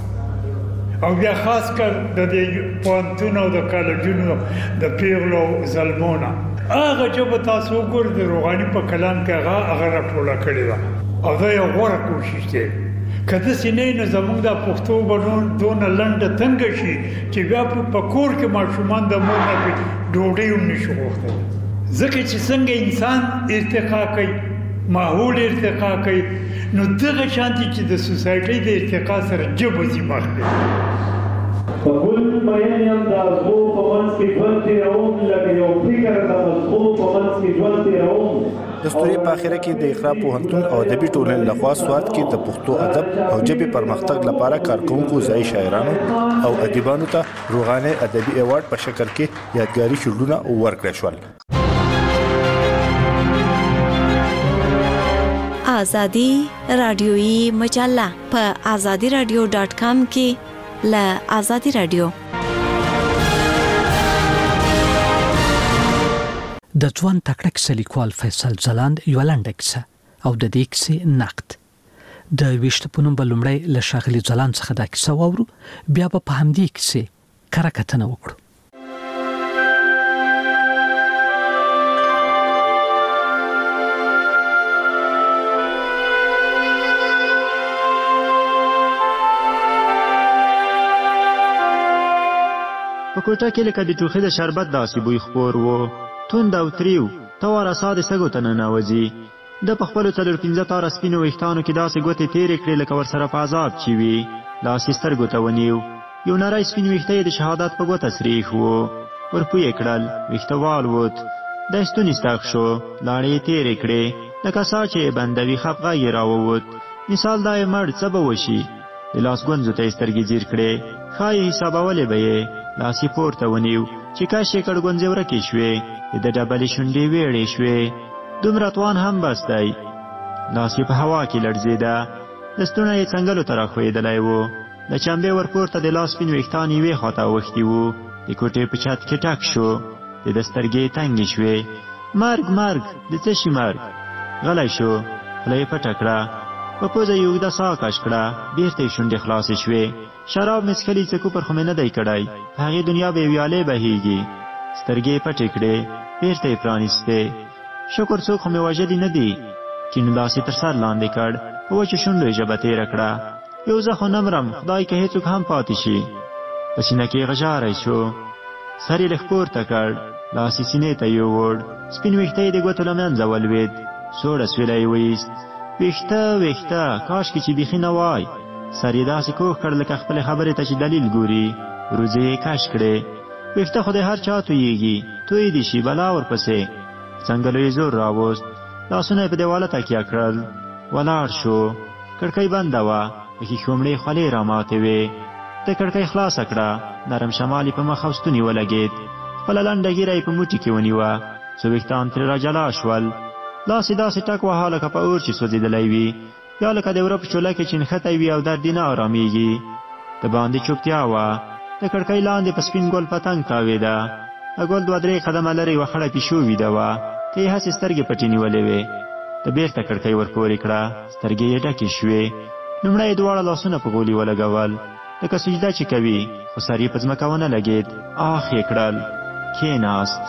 ده، او بیا خاص کر د دې پوهنتون او د کالجونو د پیغلو ظلمونه هغه ژبه تاسو وګورئ د روغاني په کلام کې هغه راټوله کړې ده، او دا یو غوره کوشش دی. که داسې نه نو زموږ دا پښتو به دونه لنډه تنګه شي چې بیا په کور کې ماشومان د مور نه ډوډۍ هم نشي غوښتلی. ځکه چې څنګه انسان ارتقا کوي، ماحول ارتقا کوي، نو دغه شانتي چې د سوسایټي د ارتقا سره ژبه ځي مخکې. په ګل مین یم د ازغو په منځ کې ژوند تېروم، لکه یو فکر د مزغو په منځ کې ژوند تېروم. دستوري په اخره کې د اقرا پوهنتون او ادبي ټولنې لخوا سوات کې د پښتو ادب او ژبې پرمختګ لپاره کارکونکو ځای شاعرانو او ادیبانو ته روغانی ادبي ایوارډ په شکل کې یادګاري شیلډونه ورکړل شول. آزادی رادیویی مجله په azadiradio.com کې له آزادی رادیو. د ځوان تکړه کیسه لیکوال فیصل ځلاند یو لنډه کیسه او د دې کیسې نقد. د 20 په نومبر لومړی له ښاغلي ځلاند څخه دا کیسه واورو، بیا به په همدې کیسې کره کتنه وکړو. په کوټه کې لکه د ټوخي د شربت داسې بوی خپور و، توند او تریو، تواره ساه د سږو ته ننوځي. د په خپلو 4-5 تاره سپینو ویښتانو کې داسې ګوتې تېرې کړې لکه ورسره په عذاب چې وي. لاس یې سترګو ته ونیو، یو نری سپین ویښته یې د شهادت په ګوته سریښ و، ورپو یې کړل، ویښته والوت، د ستوني ستغ شو، لاړې یې تېرې کړې لکه ساه چې یې بندوي، خپغه یې راووت. مثال دا یې مړ څه به وشي؟ د لاس ګونځو ته یې سترګې ځیر کړې، ښایي حسابولې به یې. لاس یې پورته ونیو چې کاش یې کړ ګونځې ورکې شوې، د ډبلې شونډې ویړې شوې. دومره توان هم بس دی. لاس یې په هوا کې لړزېده. دستونه یې څنګلو ته راښویېدلی و. د چمبې ورپورته د لاس سپین ویښتان یوې خواته اوښتي وو. د کوټې په چت کې ټک شو. د سترګې تنګې شوې. مرګ مرګ د څه شي مرګ؟ غلی شو. خوله یې پټه کړه. په پوزه یې اوږده ساه کش کړه. بېرته یې شونډې خلاصې شوې. شراب مې څښلي څه کوپر خو مې نه دی کړی. په هغې دنیا بې ویالې بهېږي. سترګې یې پټې کړې. بېرته یې پرانیستې. شکر څوک خو مې وژلي نه دي. کیڼ لاس یې تر سر لاندې کړ. په وچو شونډو یې ژبه تېره کړه. یو زه خو نه مرم، خدای که هېڅوک هم پاتې شي. په سینه کې یې غژاری شو. سر یې لږ پورته کړ. لاس یې سینې ته یووړ. سپین ویښته یې د ګوتو له منځه ولوېد. سوړه سویله یې ویست. ویښته ویښته کاشکې چې بیخي نه وای. سر یې داسې کوږ کړ لکه خپلې خبرې ته چې دلیل ګوري. وروځې یې کش کړې. ویښته خو د هر چا تویېږي، توی دې شي بلا ورپسې. څنګلو یې زور راوست. لاسونه یې په دیواله تکیه کړل. ولاړ شو. کړکۍ بنده وه. پکې شومړې خولې راماتې وې. د کړکۍ خلاصه کړه. نرم شمال یې په مخ او ستوني ولګېد. خپله لنډه ږیره یې په موټي کې ونیوه. څو ویښتان ترې راجلا شول. لاس یې داسې ټک وهه لکه په اور چې سوځېدلی وي، یا لکه د وره په چوله کې چې نښتی وي او درد یې نه ارامېږي. د باندې چوپتیا وه. د کړکۍ لاندې په سپین ګل پتنګ تاوېده. د ګل 2-3 قدمه لرې یوه خړه پیشو ویده وه. ته یې هسې سترګې پټې نیولې وې. د بېرته کړکۍ ورپورې کړه. سترګې یې ډکې شوې. لومړی یې دواړه لاسونه په غولي ولګول لکه سجده چې کوي، خو سر یې په ځمکه ونه لګېد. آخ یې کړل. کېناست.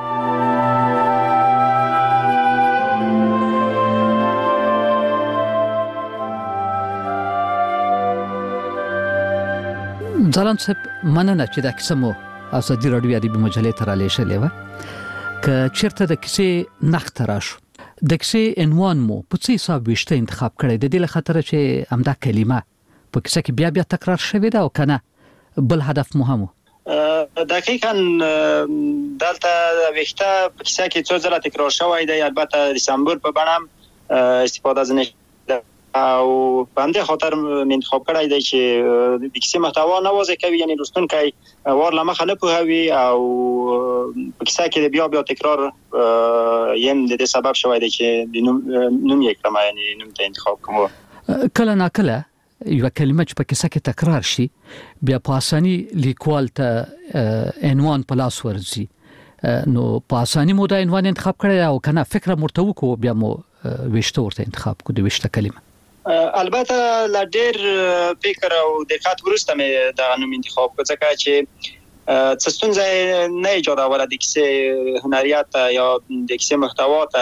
ځلاند صاحب مننه چې دا کیسه مو ازادي راډیو ادبي مجلې ته رالیږلې وه. که چېرته د کیسې نقد ته راشو، د کیسې عنوان مو په څه حساب ویشته انتخاب کړی؟ د دې له خاطره چې همدا کلمه په کیسه کې بیا بیا تکرار شوې ده او که نه بل هدف مو هم و؟ دقیقاً دلته ویښته په کیسه کې څو ځله تکرار شوی دی. البته د سمبول په بڼه هم استفاده ځنې او په همدې خاطر مې انتخاب کړی دی چې د کیسې محتوا نه واضح کوي، یعنی لوستونکی وار له مخه نه پوهوي او په کیسه کې د بیا بیا تکرار یم د دې سبب شوی دی چې د نوم یې کړم، یعنی نوم ته انتخاب کوم. کله ناکله یو کلمه چې په کیسه کې تکرار شي بیا په اساني لیکوال ته عنوان په لاس ورځي، نو په اساني مو دا عنوان انتخاب کړی او کنه فکر مرته وکړو بیا مو ویشته ورته انتخاب کو د ویشته کلمه؟ البته لا ډېر فکر او دقت وروسته مې دا نوم انتخاب کړ، ځکه چې څه ستونزه نه ایجادوله د کیسې هنریت یا د کیسې محتوا ته.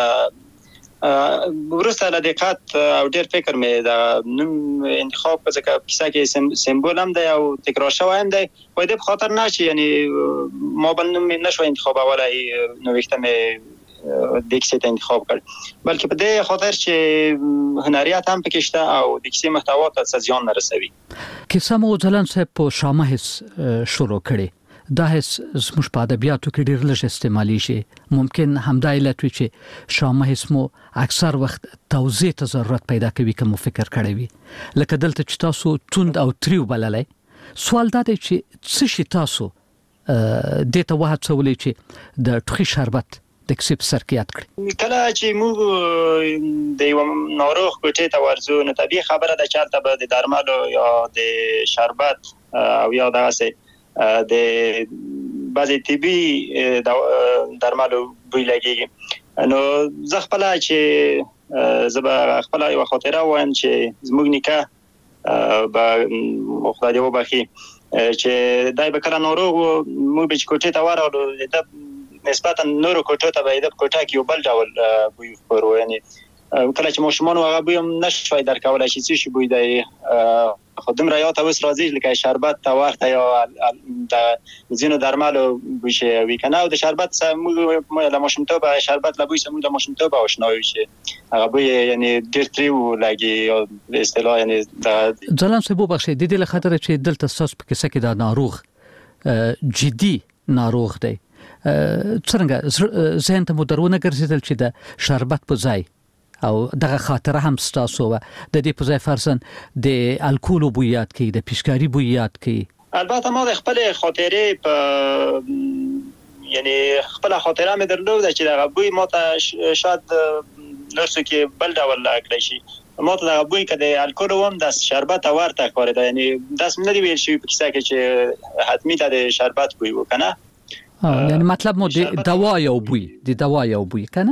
وروسته له دقت او ډېر فکر مې دا نوم انتخاب کړ، ځکه کیسه کې سمبول هم دی او تکرار شوی هم دی. خو دې په خاطر نه چې یعنی ما بل نوم نشو انتخابولی، نو ویښته مې د کیسې ته انتخاب کړ، بلکې په دې خاطر چې هنریت هم پکې شته او د کیسې محتوا ته څه زیان نه رسوي. کیسه مو ځلاند صاحب په شامه حس شروع کړې. دا حس زموږ په ادبیاتو کې ډېر لږ استعمالیږي. ممکن همدا علت وي چې شامه حس مو اکثر وخت توضیح ته ضرورت پیدا کوي که مو فکر کړی وي، لکه دلته چې تاسو توند او تریو بللی. سوال دا دی چې څه شي تاسو دې ته وهڅولی چې د ټوخي شربت د کیسې په سر کې یاد کړي؟ کله چې موږ د یو ناروغ کوټې ته ورځو نو طبیعي خبره ده چې هلته به د درملو یا د شربت او یا دغسې د بعضې طبي درملو بوی لګېږي. نو زه خپله چې زه به خپله یوه خاطره ووایم چې زموږ نیکه به خدای دې وبخي چې دی به کله ناروغ و، موږ به چې کوټې ته ورغلو د نسبتا نورو کوټو ته به د کوټه کې یو بل ډول بوی خپرو، یعنی کله چې ماشومان هغه بوی هم نشوای درکولی چې څه شي بوی دی، خو دومره یاد ته اوس راځي لکه شربت ته ورته یا د ځینو درملو بوی چې وي که نه. او د شربت موږ له ماشومتوبه شربت له بوی څخه موږ د ماشومتوبه آشنا یو چې هغه بوی یعنی ډېر تریو لګي یا په اصطلاح یعنی ځلاند صاحب وبخښئ د دې له خاطره چې دلته ستاسو په کیسه کې دا ناروغ جدي ناروغ دی، څرنګه ذهن ته مو در ونه ګرځېدل چې د شربت په ځای او دغه خاطره هم ستاسو وه د دې په ځای فرضاً د الکولو بوی یاد کړي، د پیشکاري بوی یاد کړي؟ البته ما د خپلې خاطرې په یعنی خپل خاطره مې درلوده چې دغه بوی ماته شاید نرسو کې بل ډول کړی شي ماته دغه بوی که د الکول هم د شربت ورته ښکارېده یعنی داسې نه دي ویل شوي په کیسه کې چې حتمي ته د شربت بوی و که نه یعنی مطلب مو د دوا یو بوی کنه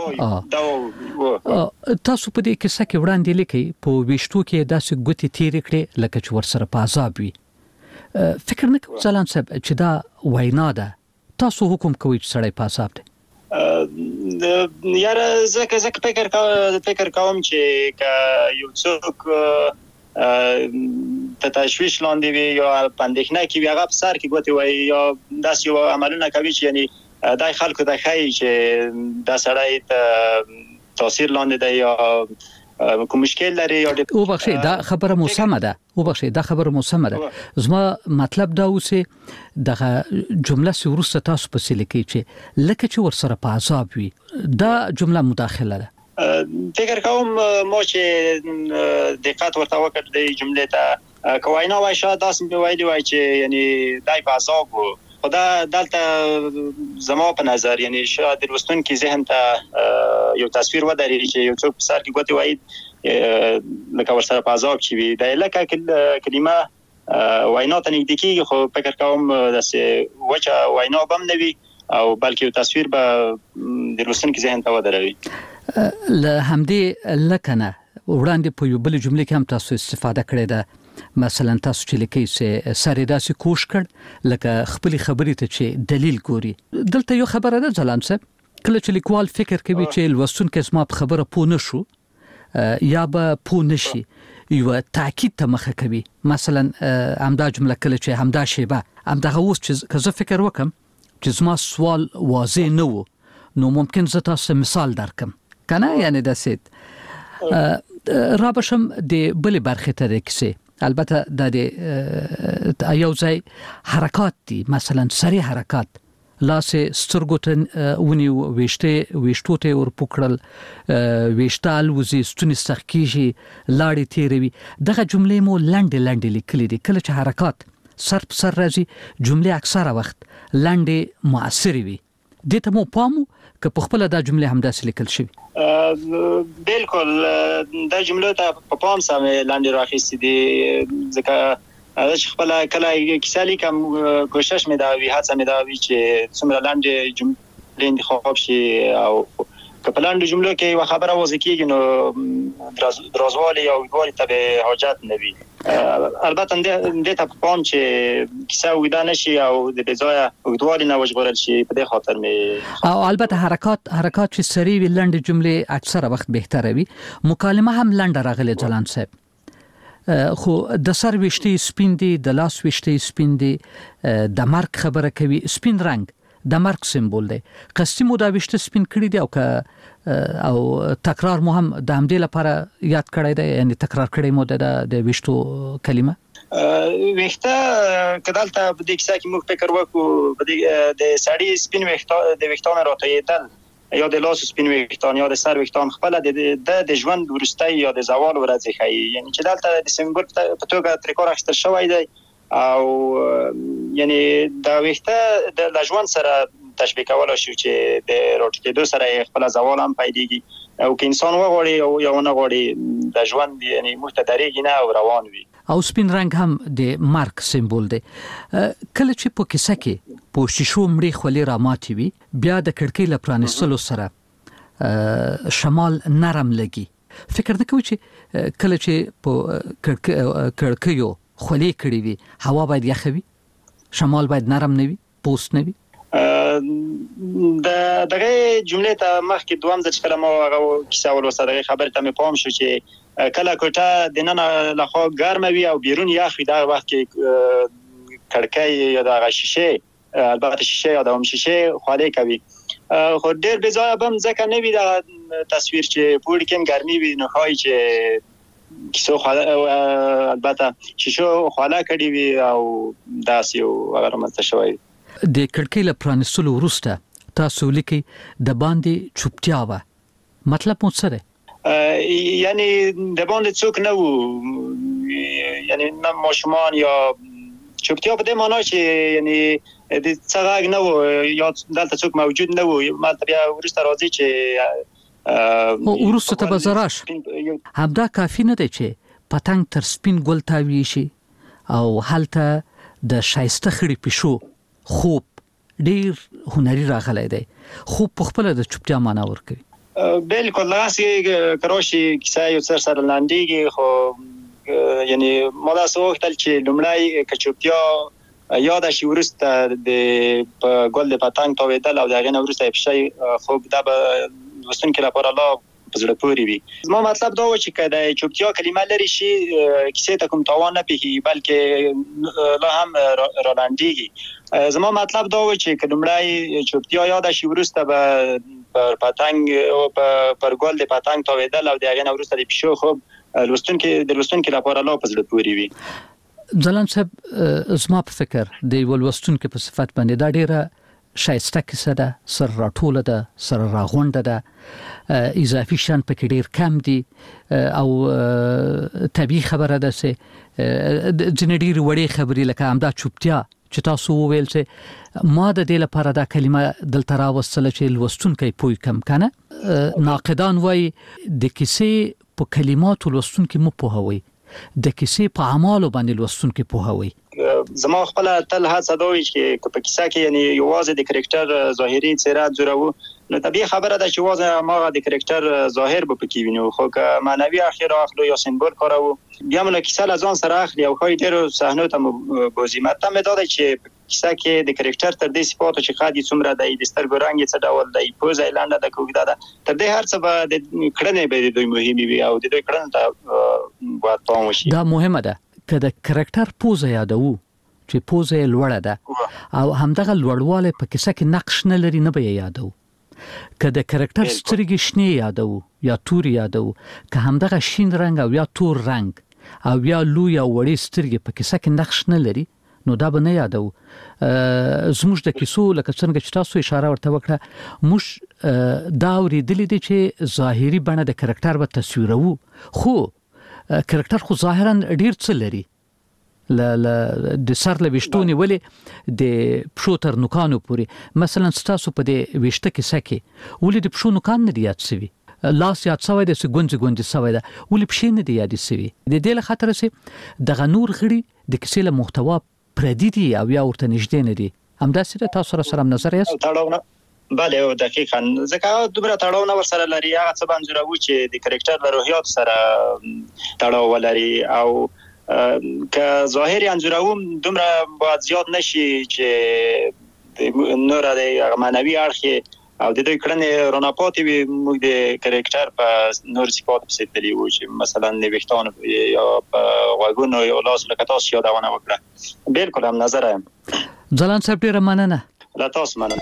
تاسو په دې کیسه کې وړاندې لیکي په ویشتو کې داسې ګوتې تیرې کړې لکه چې ورسره په عذاب وي فکر نه کوم ځلان صاحب چې دا وینا ده تاسو حکم کوئ چې سړی په عذاب دی یاره زه فکر کوم چې که یو څوک ته تشویش لاندې وي یا پندېښنه کې وي هغه په سر کې ګوتې وایي یا داسې یو عملونه کوي چې یعنی دای خلکو ته ښایي چې دا سړی ته تاثیر لاندې دی یا کوم مشکل لري یا وبخښئ دا خبره مو سمه ده زما مطلب دا اوسه دغه جمله سي وروسته تاسو په سلی کې چې لکه چې ورسره په عذاب وي دا جمله مداخله ده فکر کوم ما چې دقت ورته وکړ د جملې ته کواینا وای شاید داسې به وایي چې یعنی دای په عذاب و خدا دلته زما په نظر یعنی شاید لوستون کې ذهن ته یو تصویر ودري چې یو څوک په سر کې ګوتې وایي لکه ورسره په عذاب چې وي د لکه کلمه وینا ته نږدې کېږي خو فکر کوم داسې وچه وینا به هم نه وي او بلکې یو تصویر به د لوستون کې ذهن ته ودروي له همدې لکنه وړاندې په یو بل جمله کې هم تاسو استفاده کړې ده مثلا تاسو چې لیکئ چې سره داسې کوش کړ لکه خپل خبرې ته چې دلیل ګوري دلته یو خبره ده ځلان صاحب کله چې لیکوال فکر کوي چې لوستونکو زما په خبره پوه نشو یا به پوه نشي یو تاکید ته مخه کوي مثلا همدا جمله کله چې همدا شیبه همدغه اوس چې زه فکر وکم چې زما سوال واضح نه و نو ممکن زه تاسو مثال درکم کنه یعنی داسید را بشم د بل برخه ته کیسه البته د یو ځای حرکات دي مثلا سری حرکات لاس سترګوتن ونی وشتو ته ور پکړل وشتال وزي ستونی سخکیږي لاړې تیروي دغه جملې مو لنډ لیکلې دي کله چې حرکات سر په سر راځي جملې اکثره وخت لنډ مؤثر وي دته مو پامو که په خپل دا جمله هم داسې لیکل شوی بالکل دا جمله ته په پام سم لاندې راخېستې دي ځکه چې خپل کله کیسه لیکم کوشش مې دا وی هڅه مې دا وی چې څومره لاندې جمله انتخاب شي او که په لاندې جملو کې یو خبره واضح کېږي نو درازوالی یا اوږدوالی ته به حاجت نه وي البته دې ته په پام چې کیسه اوږده نشي او د بې ځایه اوږدوالي نه وژغورل شي په دې خاطر مې او البته حرکات چې سریع وي لنډې جملې اکثره وخت بهتره وي مکالمه هم لنډه راغلې ځلان صاحب خو د سر ویشتې سپین دي د لاس ویشتې سپین دي د مرګ خبره کوي سپین رنګ د مرګ سمبول دی قصدي مو دا ویشته سپین کړی دی او تکرار مو هم د همدې لپاره یاد کړی دی یعنی تکرار کړی مو د ویشتو کلمه ویشته کدالته په دې کیسه کې موږ فکر وکړو د سړی سپین د ویشتانو راتېدل یا د لاس سپین ویشتان یا د سر ویشتان خپل د ژوند ورستی یا د زوال ورځ ښیي یعنی چې دلته د سمبول په توګه تر کار اخیستل شوی دی او یعنی دا ویښته د ژوند سره تشبیه کولای شو چې د راټیټېدو سره خپل زوال هم پیدېږي او که انسان وغواړي او یا ونه غواړي د ژوند یعنی موږ ته درېږي نه او روان وي او سپین رنګ هم د مرګ سمبول دی کله چې په کیسه کې په شیشو مړې خولې راماتې وي بیا د کړکۍ له پرانیستلو سره شمال نرم لګي فکر نه کوي چې کله چې په کړکیو خولې کړې وي هوا باید یخه وي شمال باید نرم نه وي پوست نه وي دغه جملې ته مخکې دوام ځل چې کله ما هغه کیسه ولوسته دغه خبرې ته مې پام شو چې کله کوټه د ننه لخوا ګرمه وي او بیرون یخ وي دغه وخت کې کړکۍ یا دغه شیشه البته شیشه یا د شیشه خولې کوي خو ډېر بې ځایه به هم ځکه نه وي دغه تصویر چې په اوړي کې هم ګرمي وي نو ښایي چې کیسو البته شیشو خواله کړي وي او داسې یو هغه رامنځته شوی د کړکۍ له پرانیستلو وروسته تاسو لیکئ د باندې چوپتیا وه مطلب مو څه دی یعنی د باندې څوک نه و یعنی نه ماشومان یا چوپتیا په دې معنی چې یعنی د څه غږ نه و یا دلته څوک موجود نه و، مالته بیا وروسته راځي چې وروسته ته به زراش همدا کافی نه دی چې پتنګ تر سپین ګل تاوي شي او هلته د شایسته خړې پښو خوب ډیر هنري راغلی دی، خوب په خپل د چوپتیا معنا ورکوي. بالکل لاسي کروشي کیسه یو سره لاندېږي، خو یعنی ما دا سوختل چې لمړی کچوپتیا یاد شي وروسته د ګل د پتنګ تاویدل او دغه نه وروسته پښې خوب دا به وستونکو لپاره الله په زړه پورې وي. زما مطلب دا و چې کله چوپتیا کلمه لري شي کیسه ته کوم تاوان نه پیږي بلکې لا هم رالاندېږي. زما مطلب دا و چې کلمړای چوپتیا یاد شي وروسته به پر پتنګ او پر ګل د پتنګ تاویدل او دغه نه وروسته د پښو خوب لوستونکو لپاره الله په زړه پورې وي. ځلان صاحب زما په فکر د ولوستونکو په صفت باندې دا ډیره شایسته کیسه ده، سر راټوله ده، سر راغونډه ده، اضافي شان پکې ډیر کم دي او طبيعي خبره ده چې ځینې ډیر وړې خبرې لکه همدا چوپتیا چې تاسو وویل چې ما د دې لپاره دا کلمه دلته راوستله چې لوستونکي پوي کم کنه. ناقدان وایي د کیسې په کلماتو لوستونکي مو پوهوي، د کیسې په اعمالو باندې لوستونکي پوهوي. زما خپل تل هڅه دا وي چې په کیسه کې یعنی یوازې د کریکټر ظاهري څیره جوړو، نو طبيعي خبره ده چې یوازې ما د کریکټر ظاهر به پکې وینو، خو که معنوي اخر اخلو یا سمبول کارو بیا موږ کیسه لازم سره اخلي او خو ډیرو صحنو ته بوزي. مته مې دا چې کیسه کې د کریکټر تر دې صفاتو چې خادي څومره د سترګو رنگ څه ډول دی، پوز ایلانډ د کوګدا ده، تر دې هر څه به د کړنې به دوی مهمه وي او د دوی کړنې ته باید پام وشي. دا مهمه ده که د کریکټر پوز یادو چې پوز یې لوړه ده او همدغه لوړواله په کیسه کې نقش نه لري نه به یادو. که د کریکټر سترګې شنه یادو یا تور یادو، که همدغه شین رنگ او یا تور رنگ او یا لوی او وړي سترګې په کیسه کې نقش نه لري نو دا به نه یادو. زموږ د کیسو لکه څنګه چې تاسو اشاره ورته وکړه موږ دا ورېدلې دي چې ظاهري بڼه د کریکټر به تصویرو، خو کریکټر خو ظاهرا ډیر څه لري، د سر له وشتونی ولې د پښو تر نوکانو پورې. مثلا ستاسو په د وشته کې سکه ولې د پښو نوکان نه یاد سوي، لاس یاد سوي د سګونځ سوي ده ولې پښې نه یاد سوي. د دې له خاطر سي د غنور غړي د کیسې له محتوا پردي دي او یا ورته نږدې نه دي. همداسې تاسو سره نظر یې بله دقیقاً ځکه دومره تړاو نه ورسره لري، هغه څه باندې راوي چې د کریکټر له روحیات سره تړاو ولري او که ظاهري انځوروم دومره باید زیات نشي چې نور د معنوي اړخ او د دوی کړنې رانپاتې وي. موږ د کریکټر په نور صفات پسې تللی وو چې مثلا د ویښتانو یا په غوږونو یا لاس لکه تاسو یادونه وکړه. بالکل هم نظر یم. ځلان صاحب ډیره مننه. له تاسو مننه.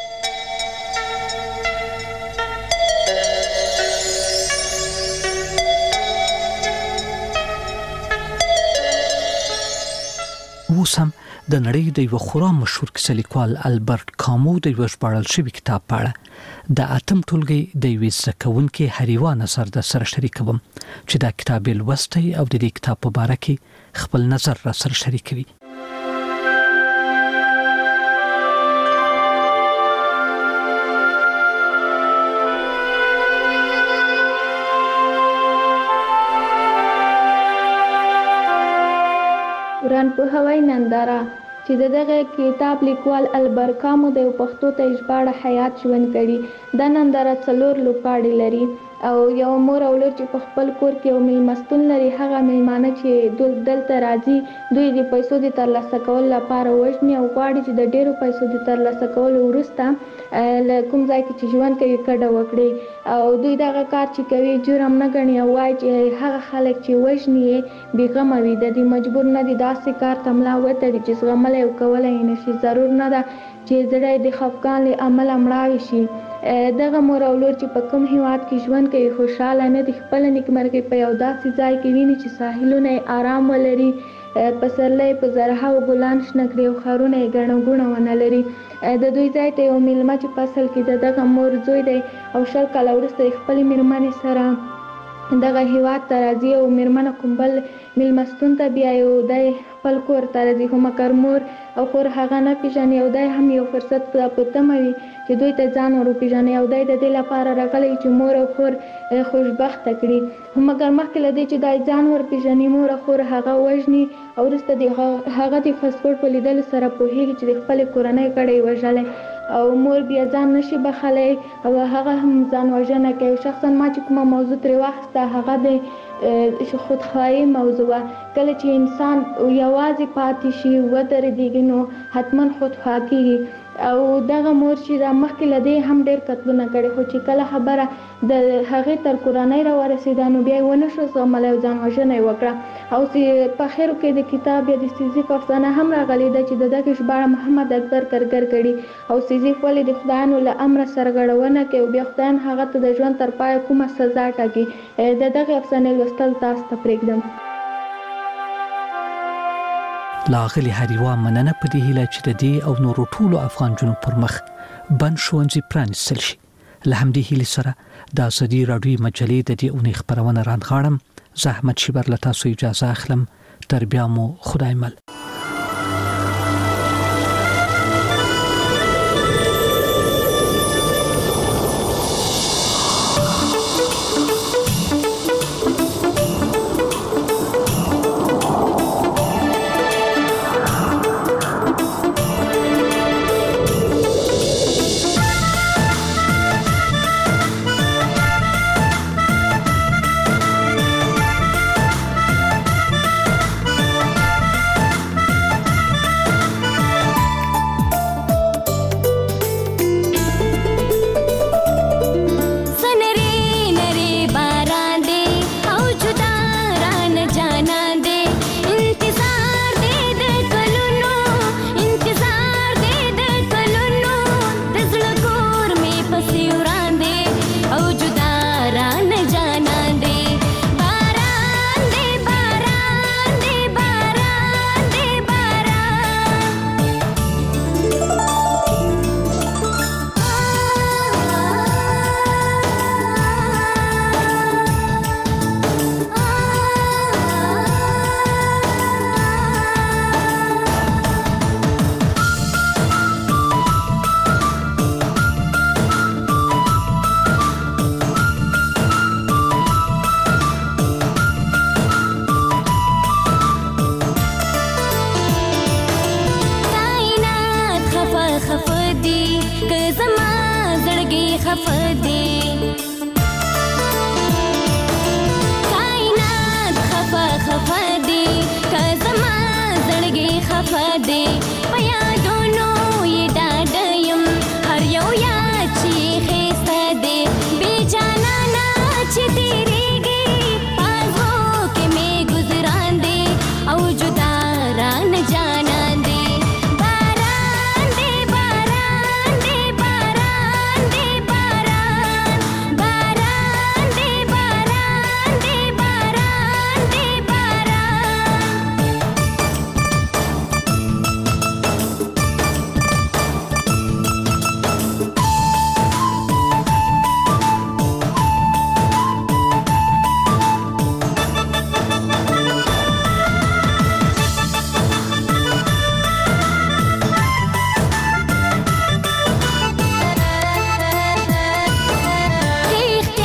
اوس هم د نړۍ د یو خورا مشهور کیسه لیکوال البرت کامو د یو ژباړل شوی کتاب په اړه د اتم ټولګي د یوې زده کوونکې حریوا نظر د سره شریکوم چې دا کتاب لوستی او د دې کتاب په اړه کې خپل نظر را سره شریکوي. وران په هوای ننداره چې دغه کتاب لیکوال البرت کامو د پښتو ته ژباړه حیات ژوند کړي. دا ننداره 4 لوبغاړي لري او یو مور او لور چې په خپل کور کې یو میلمستون لري. هغه میلمانه چې دلته راځي دوی د پیسو د ترلاسه کولو لپاره وژني او غواړي چې د ډیرو پیسو د ترلاسه کولو وروسته کوم ځای کې چې ژوند کوي کډه وکړي او دوی دغه کار چې کوي جرم نه ګڼي او وایي چې هغه خلک چې وژني بېغمه وي، د دې مجبور نه دي داسې کار ته ملا وتړي چې زغملی او کولی یې نشي. ضرور نه ده چې زړه د خفګان له امله مړاوي شي. دغه مور او لور چې په کوم هیواد کې ژوند کوي خوشحاله نه دي، خپل نیکمرغي په یو داسې ځای کې ویني چې ساحلونه آرام ولري، پسرلی په زرهاو ګلان شنه کړي او ښارونه یې ګڼه ګوڼه ونه لري. د دوی ځای ته یو میلمه چې په اصل کې دغه مور زوی دی او 20 کاله وروسته د خپلې مېرمنې سره دغه هیواد ته راځي او میرمنه کوم بل میلمستون ته بیایي او دی خپل کور ته راځي، خو مګر مور او خور هغه نه پیژني او دی هم یو فرصت په تمه وي چې دوی ته ځان ور وپېژني او دی د دې لپاره راغلی چې مور او خور خوشبخته کړي. خو مګر مخکې له دې چې دی ځان ور پېژني مور او خور هغه وژني او وروسته د هغه د پاسپورټ په لیدلو سره پوهېږي چې د خپلې کورنۍ کډه یې وژلی او مور بیا ځان نشي بخلی او هغه هم ځان وژنه کوي. شخصا ما چې کومه موضوع ترې واخیسته هغه د خودخواهي موضوع وه. کله چې انسان یوازې پاتې شي ودرېږي نو حتما خودخواه کېږي او دغه مور چې دا مخکې له دې هم ډېر قتلونه کړي، خو چې کله خبره د هغې تر کورنۍ راورسېده نو بیا یې ونه شو زغملی او ځان وژنه یې وکړه. او په اخرو کې د کتاب یا د سیزیف افسانه هم راغلې ده چې د دغې ژباړه محمد اکبر کرګر کړي او سیزیف ولې د خدایانو له امره سرغړونه کوي او بیا خدایان هغه ته د ژوند تر پایه کومه سزا ټاکي. د دغې افسانې لوستل تاسو ته پرېږدم. لاغلی هریوا مننه په دې هیله چې د دې او نورو ټولو افغان جنو پر مخ بند ښوونځي پرانیستل شي. له همدې هیلې سره د ازادي راډیو مجلې د دې اونۍ خپرونه راندغاړم. زه احمد شیبر له تاسو اجازه اخلم. تر بیا مو خدای مل.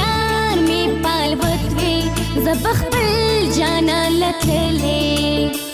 زبخ بل جانا لتلي